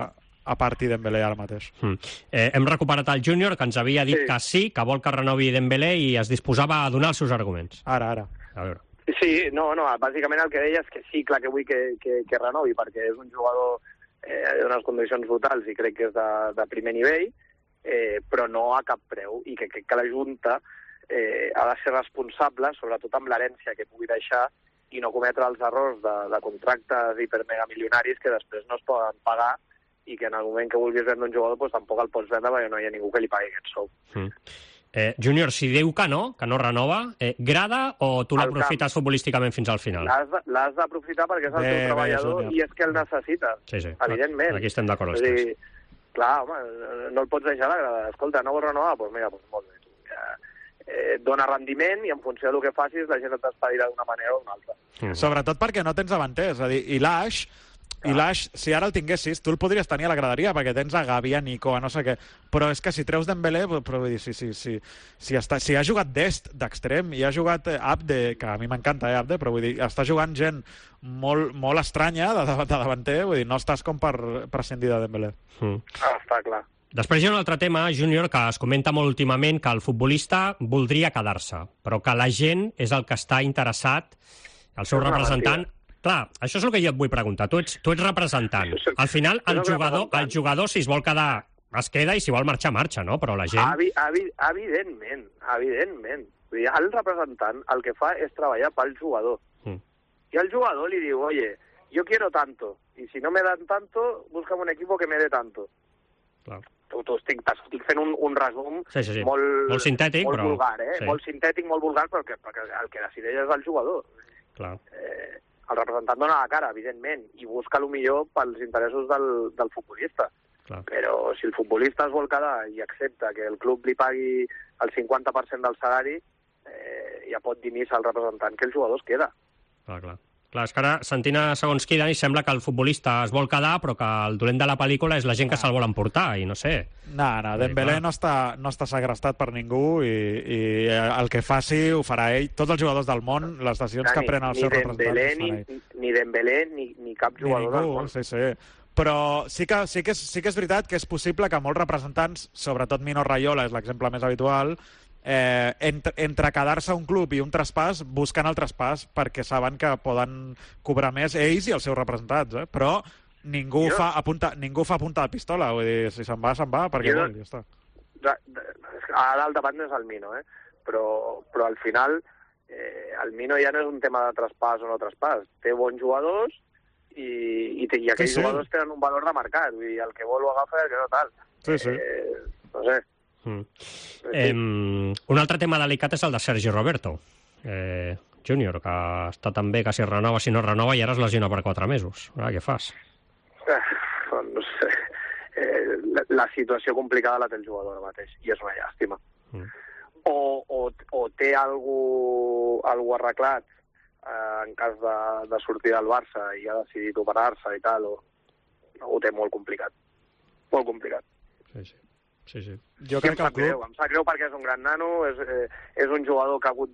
a partir Dembélé ara mateix. Mm. Eh, hem recuperat el Júnior, que ens havia dit sí. que sí, que vol que renovi Dembélé i es disposava a donar els seus arguments. Ara, ara. A veure. Sí, no, no, bàsicament el que deia és que sí, clar que vull que, que, que renovi, perquè és un jugador eh, d'unes condicions brutals i crec que és de, de primer nivell, eh, però no a cap preu, i que crec que la Junta eh, ha de ser responsable, sobretot amb l'herència que pugui deixar, i no cometre els errors de, de contractes hipermegamilionaris que després no es poden pagar i que en el moment que vulguis vendre un jugador pues, tampoc el pots vendre perquè no hi ha ningú que li pagui aquest sou. Mm. Eh, Júnior, si diu que no, que no renova, eh, grada o tu l'aprofites futbolíscolísticament fins al final? L'has d'aprofitar perquè és el bé, teu treballador bé, i és que el necessita, sí, sí. evidentment. Aquí estem d'acord els tres. Clar, home, no el pots deixar a la grada. Escolta, no vols renovar? Doncs pues mira, pues molt bé. Ja, eh, dona rendiment i en funció del que facis la gent et despedirà d'una manera o d'una altra. Mm. Sobretot perquè no tens davanters, és a dir, i l'Aix, I l'Aix, si ara el tinguessis, tu el podries tenir a la graderia, perquè tens a Gavi, a Nico, a no sé què. Però és que si treus Dembélé, però vull dir, si, si, si, si, està, si ha jugat Dest d'extrem i ha jugat Abde, que a mi m'encanta, eh, Abde, però vull dir, està jugant gent molt, molt estranya de, de, de davanter, vull dir, no estàs com per prescindir de Dembélé. Mm. Ah, està clar. Després hi ha un altre tema, Júnior, que es comenta molt últimament, que el futbolista voldria quedar-se, però que la gent és el que està interessat, el seu representant... Clar, això és el que jo et vull preguntar. Tu ets, tu ets representant. Al final, el jugador, el jugador, si es vol quedar, es queda, i si vol marxar, marxa, no? Però la gent... Evi, evi, evidentment, evidentment. Vull dir, el representant el que fa és treballar pel jugador. Mm. I el jugador li diu, oye, yo quiero tanto, y si no me dan tanto, búscame un equipo que me dé tanto. Clar. Tu, tu estic, estic fent un, un resum sí, sí, sí. molt, molt sintètic, molt però... vulgar, eh? Sí. Molt sintètic, molt vulgar, perquè, perquè el que decideix és el jugador. Clar. Eh, el representant dona la cara, evidentment, i busca el millor pels interessos del, del futbolista. Clar. Però si el futbolista es vol quedar i accepta que el club li pagui el cinquanta per cent del salari, eh, ja pot dir missa al representant que el jugador es queda. Clar, clar. Clar, és que ara, sentint a segons qui, Dani, sembla que el futbolista es vol quedar, però que el dolent de la pel·lícula és la gent que se'l vol emportar, i no sé. No, no, Dembélé no està, no està segrestat per ningú i, i el que faci ho farà ell. Tots els jugadors del món, les decisions que prenen els seus representants ni, ni, ni Dembélé ni, ni cap jugador ni del món. Sí, sí. Però sí que, sí, que és, sí que és veritat que és possible que molts representants, sobretot Mino Raiola és l'exemple més habitual, Eh, entre, entre quedar-se un club i un traspàs, busquen el traspàs perquè saben que poden cobrar més ells i els seus representants, eh? Però ningú jo... fa apunta, ningú fa apunta de pistola, vull dir, si se'n va, se'n va, perquè jo... vol, ja està. Ara el debat no és el Mino, eh? però, però al final eh, el Mino ja no és un tema de traspàs o no traspàs, té bons jugadors i, i, i aquells sí, sí. jugadors tenen un valor de mercat, vull dir, el que vol ho agafa i el que no tal. Sí, sí. Eh, no sé. Mm. Eh, un altre tema delicat és el de Sergi Roberto, eh, júnior, que està tan bé que si renova, si no renova, i ara es lesiona per quatre mesos. Ara, què fas? Eh, no sé. Eh, la, la situació complicada la té el jugador ara mateix, i és una llàstima. Mm. O, o, o té algú, algú arreglat eh, en cas de, de sortir del Barça i ha decidit operar-se i tal, o no, ho té molt complicat. Molt complicat. Sí, sí. Sí, sí. Jo crec que el club... greu, em sap greu perquè és un gran nano, és, eh, és un jugador que ha hagut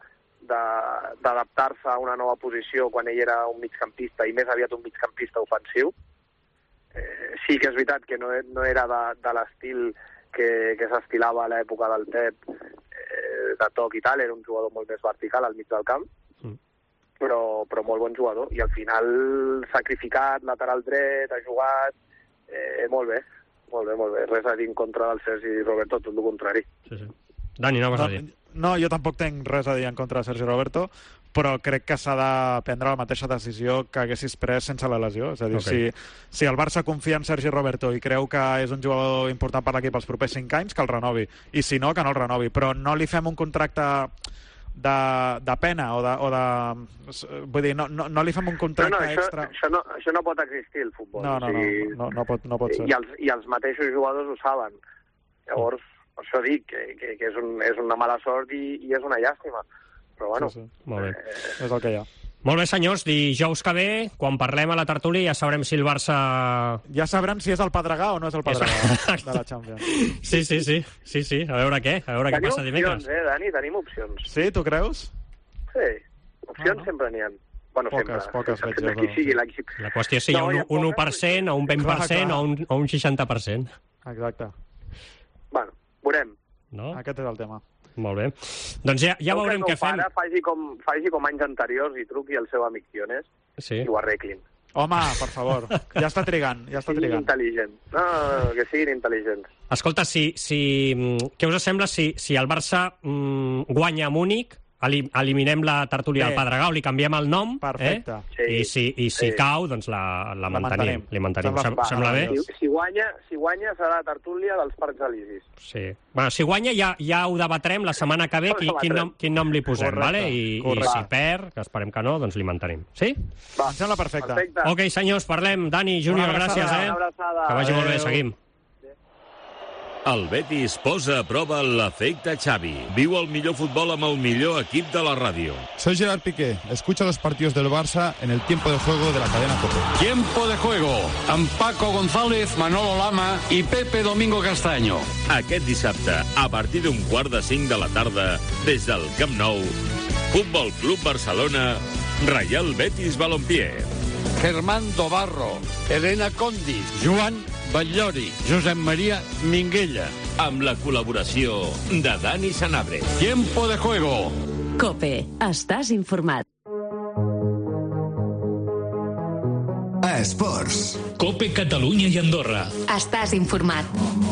d'adaptar-se a una nova posició quan ell era un migcampista i més aviat un migcampista ofensiu. Eh, sí que és veritat que no, no era de, de l'estil que, que s'estilava a l'època del Pep, eh, de toc i tal, era un jugador molt més vertical al mig del camp, mm. però, però molt bon jugador. I al final sacrificat, lateral dret, ha jugat, eh, molt bé. Molt bé, molt bé. Res a dir en contra del Sergi Roberto, tot el contrari. Sí, sí. Dani, no vas no, a dir. No, jo tampoc tinc res a dir en contra de Sergi Roberto, però crec que s'ha de prendre la mateixa decisió que haguessis pres sense la lesió. És a dir, okay. si, si el Barça confia en Sergi Roberto i creu que és un jugador important per l'equip els propers cinc anys, que el renovi. I si no, que no el renovi. Però no li fem un contracte de, de pena o de, o de... Vull dir, no, no, no li fem un contracte no, no, això, extra... Això no, això no pot existir, el futbol. No, no, o sigui, no, no, no, pot, no pot ser. I els, I els mateixos jugadors ho saben. Llavors, per això dic que, que, que és, un, és una mala sort i, i és una llàstima. Però bueno... Sí, sí. Molt bé. Eh... És el que hi ha. Molt bé, senyors, dijous que ve, quan parlem a la tertúlia, ja sabrem si el Barça... Ja sabrem si és el Pedregà o no és el Pedregà de la Champions. Sí, sí, sí, sí, sí, a veure què, a veure tenim què passa dimecres. Tenim opcions, eh, Dani? Tenim opcions. Sí, tu creus? Sí, opcions ah, no? sempre n'hi ha. Bueno, Poques, sempre, poques sempre, veig sempre jo, qui però sigui sí. l'equip. La qüestió és si hi ha No, un, hi ha un u poques, per cent o un vint per cent Clar, o un, o un seixanta per cent. Exacte. Bueno, veurem. No? Aquest és el tema. Molt bé. Doncs ja, ja Creu veurem que què fem. Pare faci, com, faci com anys anteriors i truqui al seu amic Tiones Sí. i ho arreglin. Home, per favor, ja està trigant, ja està Siguin trigant. intel·ligents. No, que siguin intel·ligents. Escolta, si, si, mm, què us sembla si, si el Barça mm, guanya a Múnich, elim, eliminem la tertúlia Bé. del Pedregau, li canviem el nom, Perfecte. eh? I si, i si Sí. cau, doncs la, la, La mantenim. mantenim. Li mantenim. Sembla- Sem, va, sembla bé? Si, si, guanya, si guanya serà la tertúlia dels Parcs Elisis. Sí. Bueno, si guanya ja, ja ho debatrem la setmana que ve, Ho qui, quin, debatrem. nom, quin nom li posem, Correcte, vale? I, i correcte. si perd, que esperem que no, doncs li mantenim. Sí? Va, Em sembla perfecte. perfecte. Ok, senyors, parlem. Dani, Júnior, Una abraçada, gràcies, eh? Una abraçada. Que vagi molt bé, Adéu. seguim. El Betis posa a prova l'efecte Xavi. Viu el millor futbol amb el millor equip de la ràdio. Soy Gerard Piqué. Escucha los partidos del Barça en el tiempo de juego de la cadena COPE. Tiempo de juego amb Paco González, Manolo Lama i Pepe Domingo Castaño. Aquest dissabte, a partir d'un quart de cinc de la tarda, des del Camp Nou, Futbol Club Barcelona, Real Betis Balompié. Germán Dobarro, Elena Condis, Joan Batllori, Josep Maria Minguella. Amb la col·laboració de Dani Sanabria. Tiempo de juego. COPE. Estàs informat. Esports. COPE Catalunya i Andorra. Estàs informat.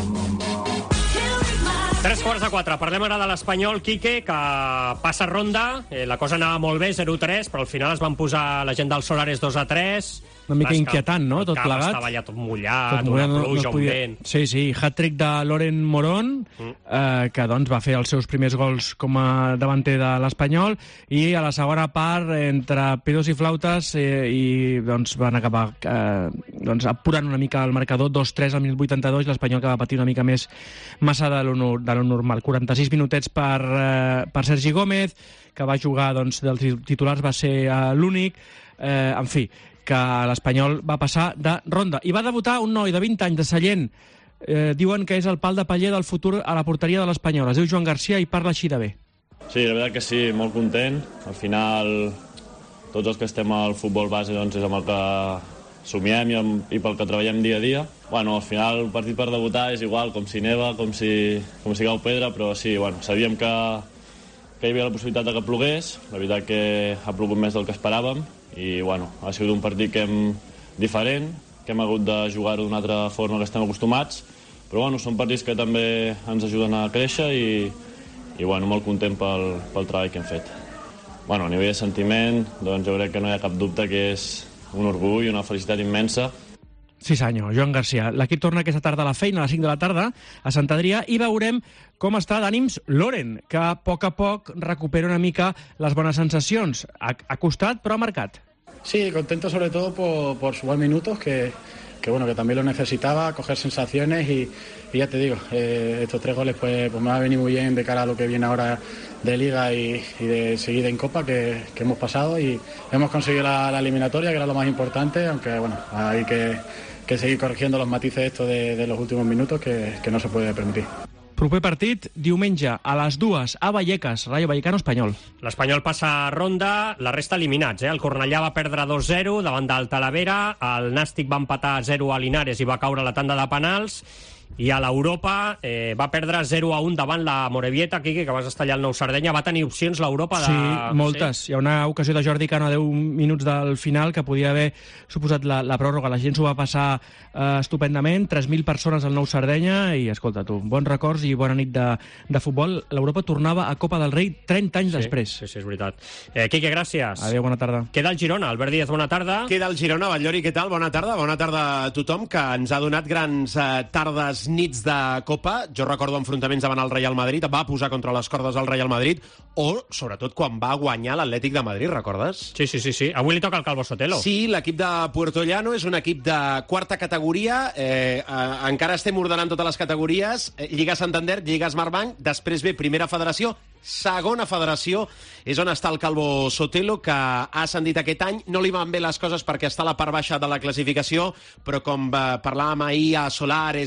Tres quarts de quatre. Parlem ara de l'Espanyol, Quique, que passa ronda. Eh, la cosa anava molt bé, zero tres, però al final es van posar la gent del Solares dos a tres. Una mica Clar, és que inquietant, no?, tot el camp plegat. estava allà tot mullat, Tot una mullat, no- no pluja, es podia- un vent. Sí, sí, hat-trick de Loren Morón, Mm. eh, que doncs va fer els seus primers gols com a davanter de l'Espanyol, i a la segona part, entre pidos i flautes, eh, i doncs van acabar eh, doncs, apurant una mica el marcador, dos tres al minut vuitanta-dos, i l'Espanyol que va patir una mica més massa de lo, no- de lo normal. quaranta-sis minutets per, eh, per Sergi Gómez, que va jugar, doncs, dels titulars va ser eh, l'únic, eh, en fi, que l'Espanyol va passar de ronda. I va debutar un noi de vint anys de Sallent. Eh, diuen que és el pal de paller del futur a la porteria de l'Espanyol. Es diu Joan Garcia i parla així de bé. Sí, la veritat que sí, molt content. Al final, tots els que estem al futbol base doncs, és amb el que somiem i, amb, i pel que treballem dia a dia. Bueno, al final, el partit per debutar és igual, com si neva, com si, com si cau pedra, però sí, bueno, sabíem que, que hi havia la possibilitat de que plogués. La veritat que ha plogut més del que esperàvem i bueno, ha sigut un partit que hem diferent, que hem hagut de jugar-ho d'una altra forma que estem acostumats, però bueno, són partits que també ens ajuden a créixer i, i bueno, molt content pel, pel treball que hem fet. Bueno, a nivell de sentiment, doncs jo crec que no hi ha cap dubte que és un orgull i una felicitat immensa. Sí senyor, Joan Garcia. L'equip torna aquesta tarda a la feina, a les cinc de la tarda, a Sant Adrià, i veurem com està d'ànims Loren, que a poc a poc recupera una mica les bones sensacions. Ha, ha costat, però ha marcat. Sí, contento sobre todo por, por sumar minutos, que, que bueno, que también lo necesitaba, coger sensaciones y, y ya te digo, eh, estos tres goles pues, pues me va a venir muy bien de cara a lo que viene ahora de Liga y, y de seguida en Copa que, que hemos pasado y hemos conseguido la, la eliminatoria, que era lo más importante, aunque bueno, hay que, que seguir corrigiendo los matices estos de, de los últimos minutos que, que no se puede permitir. Proper partit, diumenge, a les dues, a Vallecas, Rayo Vallecano Espanyol. L'Espanyol passa a ronda, la resta eliminats. Eh? El Cornellà va perdre dos zero davant del Talavera, el Nàstic va empatar zero a Linares i va caure a la tanda de penals, i a l'Europa eh, va perdre zero a un davant la Morevieta, Quique, que vas estar allà al Nou Sardenya. Va tenir opcions l'Europa de... Sí, moltes. Sí? Hi ha una ocasió de Jordi Cano a deu minuts del final que podia haver suposat la, la pròrroga. La gent s'ho va passar eh, estupendament, tres mil persones al Nou Sardenya i, escolta tu, bons records i bona nit de, de futbol. L'Europa tornava a Copa del Rei trenta anys sí, després. Sí, sí, és veritat. Eh, Quique, gràcies. Adéu, bona tarda. Queda el Girona. Albert Díaz, bona tarda. Queda el Girona. Batllori, què tal? Bona tarda. Bona tarda a tothom, que ens ha donat grans eh, tardes, nits de Copa. Jo recordo enfrontaments davant el Real Madrid, va posar contra les cordes el Real Madrid, o, sobretot, quan va guanyar l'Atlètic de Madrid, recordes? Sí, sí, sí, sí. Avui li toca el Calvo Sotelo. Sí, l'equip de Puerto Llano és un equip de quarta categoria. Eh, eh, encara estem ordenant totes les categories. Eh, Lliga Santander, Lliga Smartbank, després ve Primera Federació, Segona Federació, és on està el Calvo Sotelo, que ha ascendit aquest any. No li van bé les coses perquè està a la part baixa de la classificació, però com eh, parlàvem ahir a Solares, a Can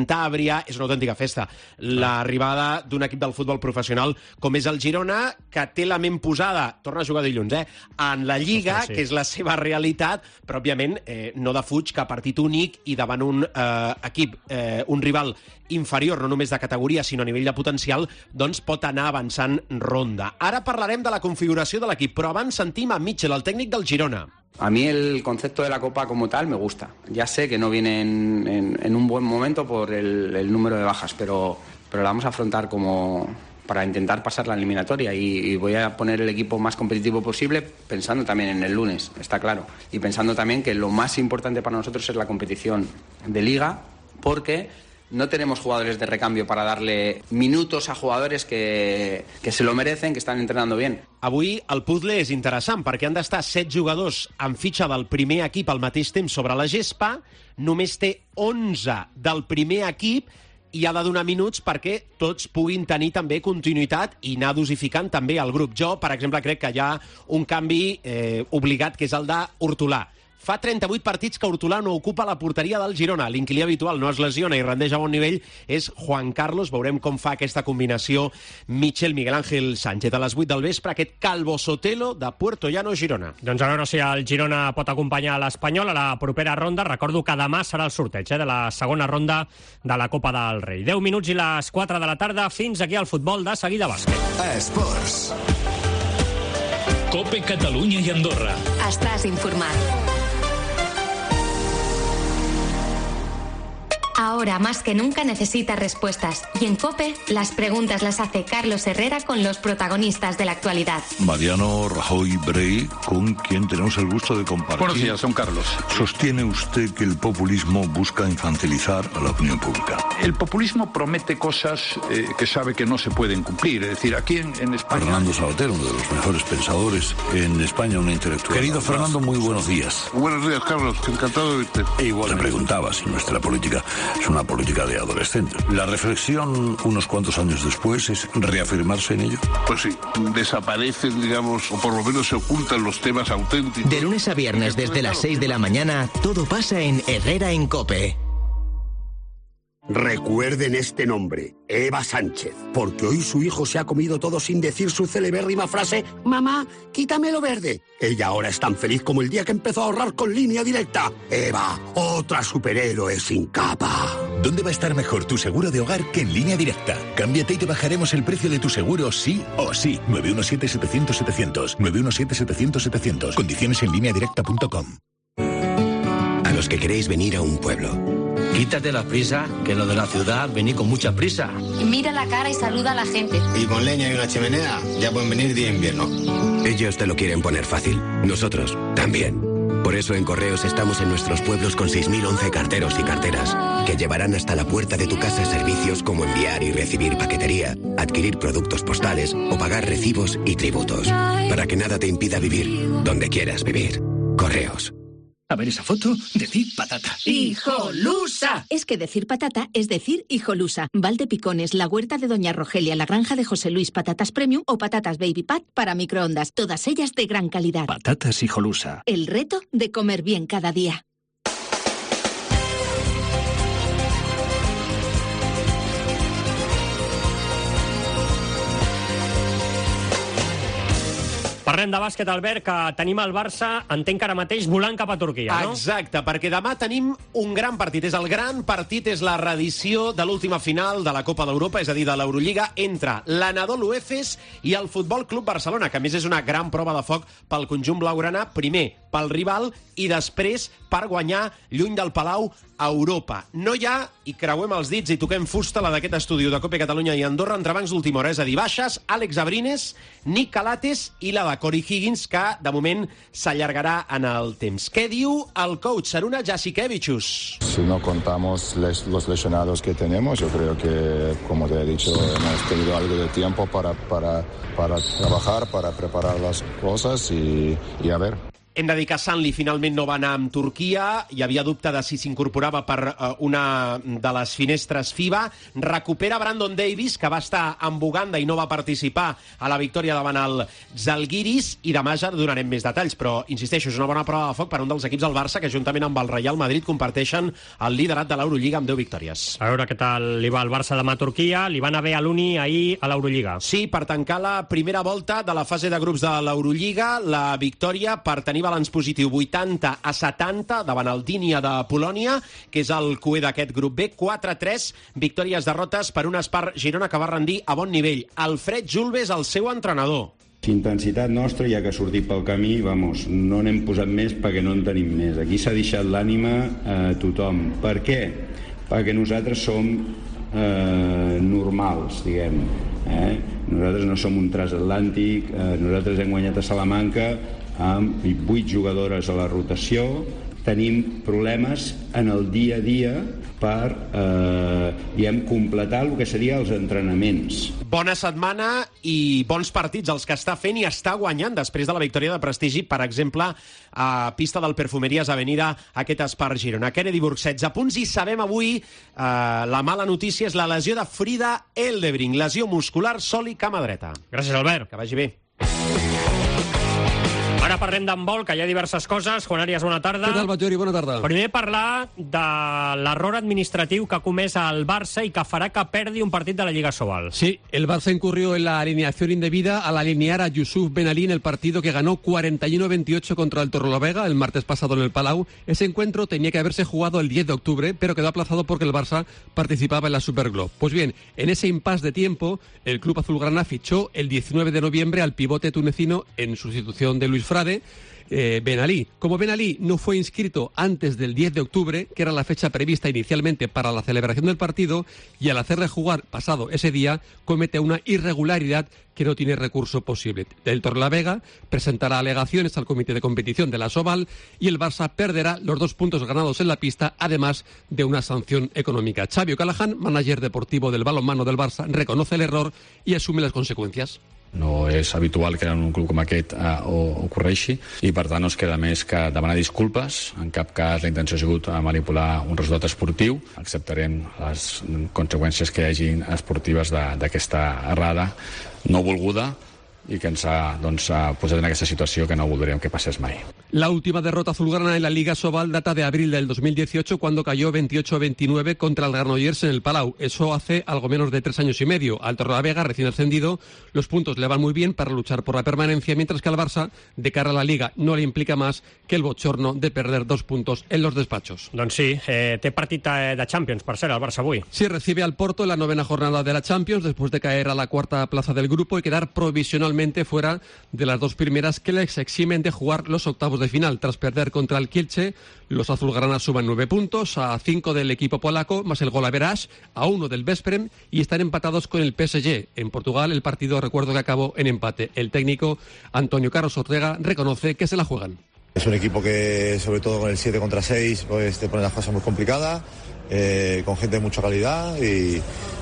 Cantàbria, és una autèntica festa. L'arribada d'un equip del futbol professional com és el Girona, que té la ment posada, torna a jugar dilluns, eh, en la Lliga, Ostres, sí. que és la seva realitat, però òbviament eh, no defuig que partit únic i davant un eh, equip, eh, un rival inferior, no només de categoria, sinó a nivell de potencial, doncs pot anar avançant ronda. Ara parlarem de la configuració de l'equip, però abans sentim a Mitchell, el tècnic del Girona. A mí el concepto de la Copa como tal me gusta. Ya sé que no viene en, en, en un buen momento por el, el número de bajas, pero, pero la vamos a afrontar como para intentar pasar la eliminatoria y, y voy a poner el equipo más competitivo posible pensando también en el lunes, está claro. Y pensando también que lo más importante para nosotros es la competición de Liga, porque no tenemos jugadores de recambio para darle minutos a jugadores que, que se lo merecen, que están entrenando bien. Avui el puzzle és interessant perquè han d'estar set jugadors amb fitxa del primer equip al mateix temps sobre la gespa, només té onze del primer equip i ha de donar minuts perquè tots puguin tenir també continuïtat i anar dosificant també el grup. Jo, per exemple, crec que hi ha un canvi eh, obligat, que és el d'Hortolà. Fa trenta-vuit partits que Hortolà no ocupa la porteria del Girona. L'inquilí habitual no es lesiona i rendeix a bon nivell és Juan Carlos. Veurem com fa aquesta combinació Mitchell, Miguel Ángel Sánchez. A les vuit del vespre, aquest Calvo Sotelo de Puerto Llano, Girona. Doncs a veure si el Girona pot acompanyar l'Espanyol a la propera ronda. Recordo que demà serà el sorteig eh, de la segona ronda de la Copa del Rei. deu minuts i les quatre de la tarda. Fins aquí el futbol, de seguida bàsquet. Esports. Cope Catalunya i Andorra. Estàs informat. Ahora más que nunca necesita respuestas. Y en COPE, las preguntas las hace Carlos Herrera con los protagonistas de la actualidad. Mariano Rajoy Brey, con quien tenemos el gusto de compartir. Buenos días, don Carlos. ¿Sostiene usted que el populismo busca infantilizar a la opinión pública? El populismo promete cosas eh, que sabe que no se pueden cumplir. Es decir, aquí en, en España... Fernando Sabater, uno de los mejores pensadores en España, un intelectual. Querido Fernando, muy buenos días. Buenos días, Carlos. Encantado de verte. E igual me preguntaba si nuestra política es una política de adolescente. La reflexión, unos cuantos años después, es reafirmarse en ello. Pues sí, desaparecen, digamos, o por lo menos se ocultan los temas auténticos. De lunes a viernes, desde las seis de la mañana, todo pasa en Herrera en COPE. Recuerden este nombre, Eva Sánchez, porque hoy su hijo se ha comido todo sin decir su celebérrima frase «Mamá, quítame lo verde». Ella ahora es tan feliz como el día que empezó a ahorrar con Línea Directa. Eva, otra superhéroe sin capa. ¿Dónde va a estar mejor tu seguro de hogar que en Línea Directa? Cámbiate y te bajaremos el precio de tu seguro sí o sí. nueve uno siete, setecientos, setecientos. nueve uno siete, setecientos, setecientos. Condiciones en línea directa punto com. A los que queréis venir a un pueblo. Quítate la prisa, que lo de la ciudad, venid con mucha prisa. Mira la cara y saluda a la gente. Y con leña y una chimenea, ya pueden venir día invierno. Ellos te lo quieren poner fácil. Nosotros también. Por eso en Correos estamos en nuestros pueblos con seis mil once carteros y carteras que llevarán hasta la puerta de tu casa servicios como enviar y recibir paquetería, adquirir productos postales o pagar recibos y tributos. Para que nada te impida vivir donde quieras vivir. Correos. A ver esa foto, decir patata. ¡Hijolusa! Es que decir patata es decir hijolusa. Valdepicones, la huerta de Doña Rogelia, la granja de José Luis, patatas premium o patatas baby pat para microondas. Todas ellas de gran calidad. Patatas hijolusa. El reto de comer bien cada día. Parlem de bàsquet, Albert, que tenim el Barça, entenc que ara mateix volant cap a Turquia, no? Exacte, perquè demà tenim un gran partit. És el gran partit, és la reedició de l'última final de la Copa d'Europa, és a dir, de l'Eurolliga, entre l'Anadolu Efes i el Futbol Club Barcelona, que a més és una gran prova de foc pel conjunt blaugrana, primer pel rival i després per guanyar lluny del Palau a Europa. No hi ha, i creuem els dits i toquem fusta, la d'aquest estudi de Cope Catalunya i Andorra, entrebancs d'última hora, és a dir, baixes, Àlex Abrines, Nick Calates i la de Corey Higgins, que de moment s'allargarà en el temps. Què diu el coach Saruna Jasikevičius? Si no contamos les, los lesionados que tenemos, yo creo que, como te he dicho, hemos tenido algo de tiempo para, para, para trabajar, para preparar las cosas y, y a ver. Hem de dir que Sanli finalment no va anar amb Turquia, hi havia dubte de si s'incorporava per uh, una de les finestres FIBA. Recupera Brandon Davis, que va estar amb Uganda i no va participar a la victòria davant el Zalgiris, i demà ja donarem més detalls, però insisteixo, és una bona prova de foc per un dels equips del Barça que juntament amb el Real Madrid comparteixen el liderat de l'Eurolliga amb deu victòries. A veure què tal li va al Barça demà a Turquia. Li va anar bé a l'Uni ahir a l'Eurolliga. Sí, per tancar la primera volta de la fase de grups de l'Eurolliga, la victòria per tenir balanç positiu vuitanta a setanta davant el Dinia de Polònia, que és el cué d'aquest grup B. quatre a tres, victòries, derrotes per un Espar Girona que va rendir a bon nivell. Alfred Julves, el seu entrenador. Intensitat nostra, ja que ha sortit pel camí, vamos, no n'hem posat més perquè no en tenim més. Aquí s'ha deixat l'ànima a tothom. Per què? Perquè nosaltres som eh, normals, diguem. Eh? Nosaltres no som un transatlàntic, eh, nosaltres hem guanyat a Salamanca amb vuit jugadores a la rotació. Tenim problemes en el dia a dia per eh, diguem, completar el que serien els entrenaments. Bona setmana i bons partits els que està fent i està guanyant després de la victòria de prestigi, per exemple, a pista del Perfumeries Avenida, aquest Espar Girona. Kennedy Burg, setze punts, i sabem avui eh, la mala notícia és la lesió de Frida Eldebring, lesió muscular, sol i cama dreta. Gràcies, Albert. Que vagi bé. Ara parlem d'handbol, que hi ha diverses coses. Juan Arias, bona tarda. Què tal, Batllori? Bona tarda. Primer parlar de l'error administratiu que ha comès el Barça i que farà que perdi un partit de la Lliga Sobal. Sí, el Barça incurrió en la alineación indebida al alinear a Yusuf Ben Ali en el partido que ganó cuarenta y uno a veintiocho contra el Torrelavega el martes pasado en el Palau. Ese encuentro tenía que haberse jugado el diez de octubre, pero quedó aplazado porque el Barça participaba en la Superglobe. Pues bien, en ese impasse de tiempo, el club azulgrana fichó el diecinueve de noviembre al pivote tunecino en sustitución de Luis Frade, Eh, Ben Ali. Como Ben Ali no fue inscrito antes del diez de octubre, que era la fecha prevista inicialmente para la celebración del partido, y al hacerle jugar pasado ese día, comete una irregularidad que no tiene recurso posible. El Torrelavega presentará alegaciones al comité de competición de la Sobal y el Barça perderá los dos puntos ganados en la pista, además de una sanción económica. Xavi O'Callaghan, manager deportivo del balonmano del Barça, reconoce el error y asume les conseqüències. No és habitual que en un club com aquest eh, ocorreixi i per tant no es queda més que demanar disculpes. En cap cas la intenció ha sigut manipular un resultat esportiu. Acceptarem les conseqüències que hi hagin esportives d'aquesta errada no volguda i que ens ha doncs, posat en aquesta situació que no voldríem que passés mai. La última derrota azulgrana en la Liga Sobal data de abril del dos mil dieciocho, cuando cayó veintiocho a veintinueve contra el Granollers en el Palau. Eso hace algo menos de tres años y medio. Al Torrelavega, recién ascendido, los puntos le van muy bien para luchar por la permanencia, mientras que al Barça, de cara a la Liga, no le implica más que el bochorno de perder dos puntos en los despachos. Doncs sí, eh, té partit de Champions, per cert, el Barça avui. Sí, recibe al Porto en la novena jornada de la Champions, después de caer a la cuarta plaza del grupo y quedar provisionalmente fuera de las dos primeras que les eximen de jugar los octavos de final. Tras perder contra el Kielce, los azulgranas suman nueve puntos, a cinco del equipo polaco, más el gol average, a uno del Vesprem, y están empatados con el P S G. En Portugal, el partido, recuerdo que acabó en empate. El técnico Antonio Carlos Ortega reconoce que se la juegan. Es un equipo que, sobre todo con el siete contra seis, pues te pone las cosas muy complicadas, eh, con gente de mucha calidad y,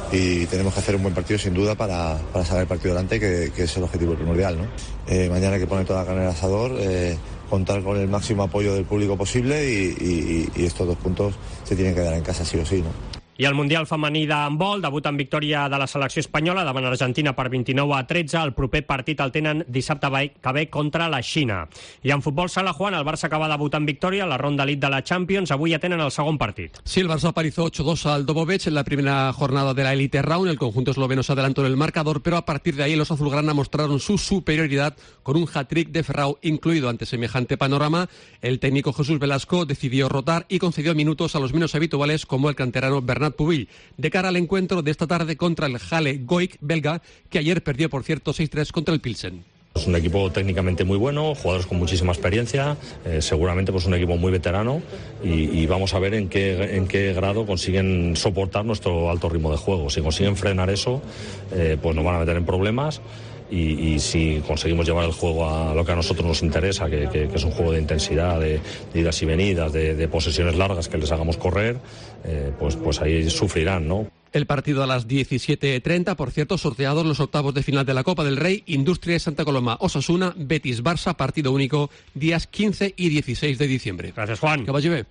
y tenemos que hacer un buen partido sin duda para, para sacar el partido adelante, que, que es el objetivo primordial, ¿no? Eh, mañana hay que poner toda la carne en el asador, eh, contar con el máximo apoyo del público posible y, y, y estos dos puntos se tienen que dar en casa sí o sí, ¿no? I el Mundial femení d'handbol, debut en victòria de la selecció espanyola davant Argentina per vint-i-nou a tretze. El proper partit el tenen dissabte que ve contra la Xina. I en futbol sala, Juan, el Barça acaba de debutar en victòria a la ronda elite de la Champions. Avui ja tenen el segon partit. Sí, el Barça parizó ocho dos al Dobovec en la primera jornada de la Elite Round. El conjunto esloveno se adelantó en el marcador, pero a partir de ahí los azulgrana mostraron su superioridad con un hat-trick de Ferrao incluido. Ante semejante panorama, el técnico Jesús Velasco decidió rotar y concedió minutos a los menos habituales, como el canterano Bernat Pubill, de cara al encuentro de esta tarde contra el Halle Goik belga, que ayer perdió, por cierto, seis tres contra el Pilsen. Es un equipo técnicamente muy bueno, jugadores con muchísima experiencia, eh, seguramente pues un equipo muy veterano y, y vamos a ver en qué, en qué grado consiguen soportar nuestro alto ritmo de juego. Si consiguen frenar eso, eh, pues nos van a meter en problemas. Y, y si conseguimos llevar el juego a lo que a nosotros nos interesa, que, que, que es un juego de intensidad, de, de idas y venidas, de, de posesiones largas que les hagamos correr, eh, pues, pues ahí sufrirán, ¿no? El partido a las diecisiete treinta, por cierto, sorteados los octavos de final de la Copa del Rey, Industria de Santa Coloma, Osasuna, Betis, Barça, partido único, días quince y dieciséis de diciembre. Gracias, Juan. Que vaya bé.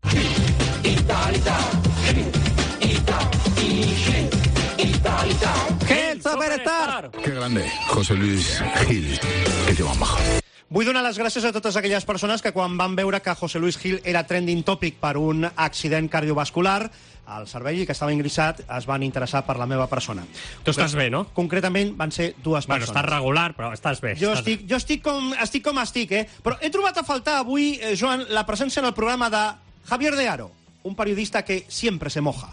Gil Superstar! Qué grande, José Luis Gil. Que te van bajo. Vull donar les gràcies a totes aquelles persones que quan van veure que José Luis Gil era trending topic per un accident cardiovascular al cervell i que estava ingressat, es van interessar per la meva persona. Tu estàs bé, no? Concretament van ser dues Bueno, persones. estàs regular, però estàs bé. Jo estàs... estic, jo estic com, estic com estic, eh? Però he trobat a faltar avui, eh, Joan, la presència en el programa de Javier de Aro, un periodista que siempre se moja.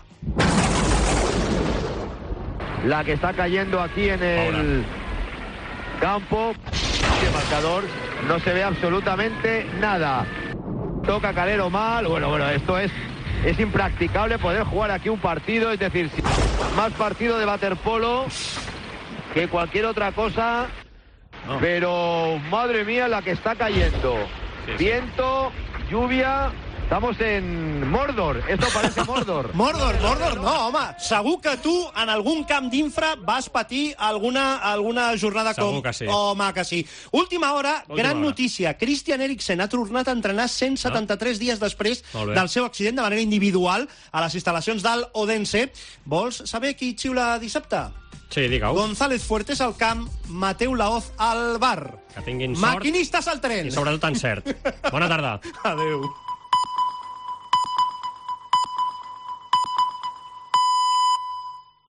La que está cayendo aquí en el campo, de marcador, no se ve absolutamente nada. Toca Calero mal, bueno, bueno, esto es, es impracticable poder jugar aquí un partido, es decir, si más partido de waterpolo que cualquier otra cosa, no. Pero madre mía la que está cayendo. Sí, sí. Viento, lluvia... Estamos en Mordor, esto parece Mordor. Mordor, Mordor, no, home. Segur que tu, en algun camp d'infra, vas patir alguna, alguna jornada Segur com... que sí. Home, que sí. Última hora, Última gran hora. notícia. Christian Eriksen ha tornat a entrenar cent setanta-tres ah. dies després Molt bé. del seu accident de manera individual a les instal·lacions del Odense. Vols saber qui xiula dissabte? Sí, digue-ho. González Fuertes al camp, Mateu Laoz al bar. Que tinguin sort. Maquinistes al tren. I sobretot encert. Bona tarda. Adéu.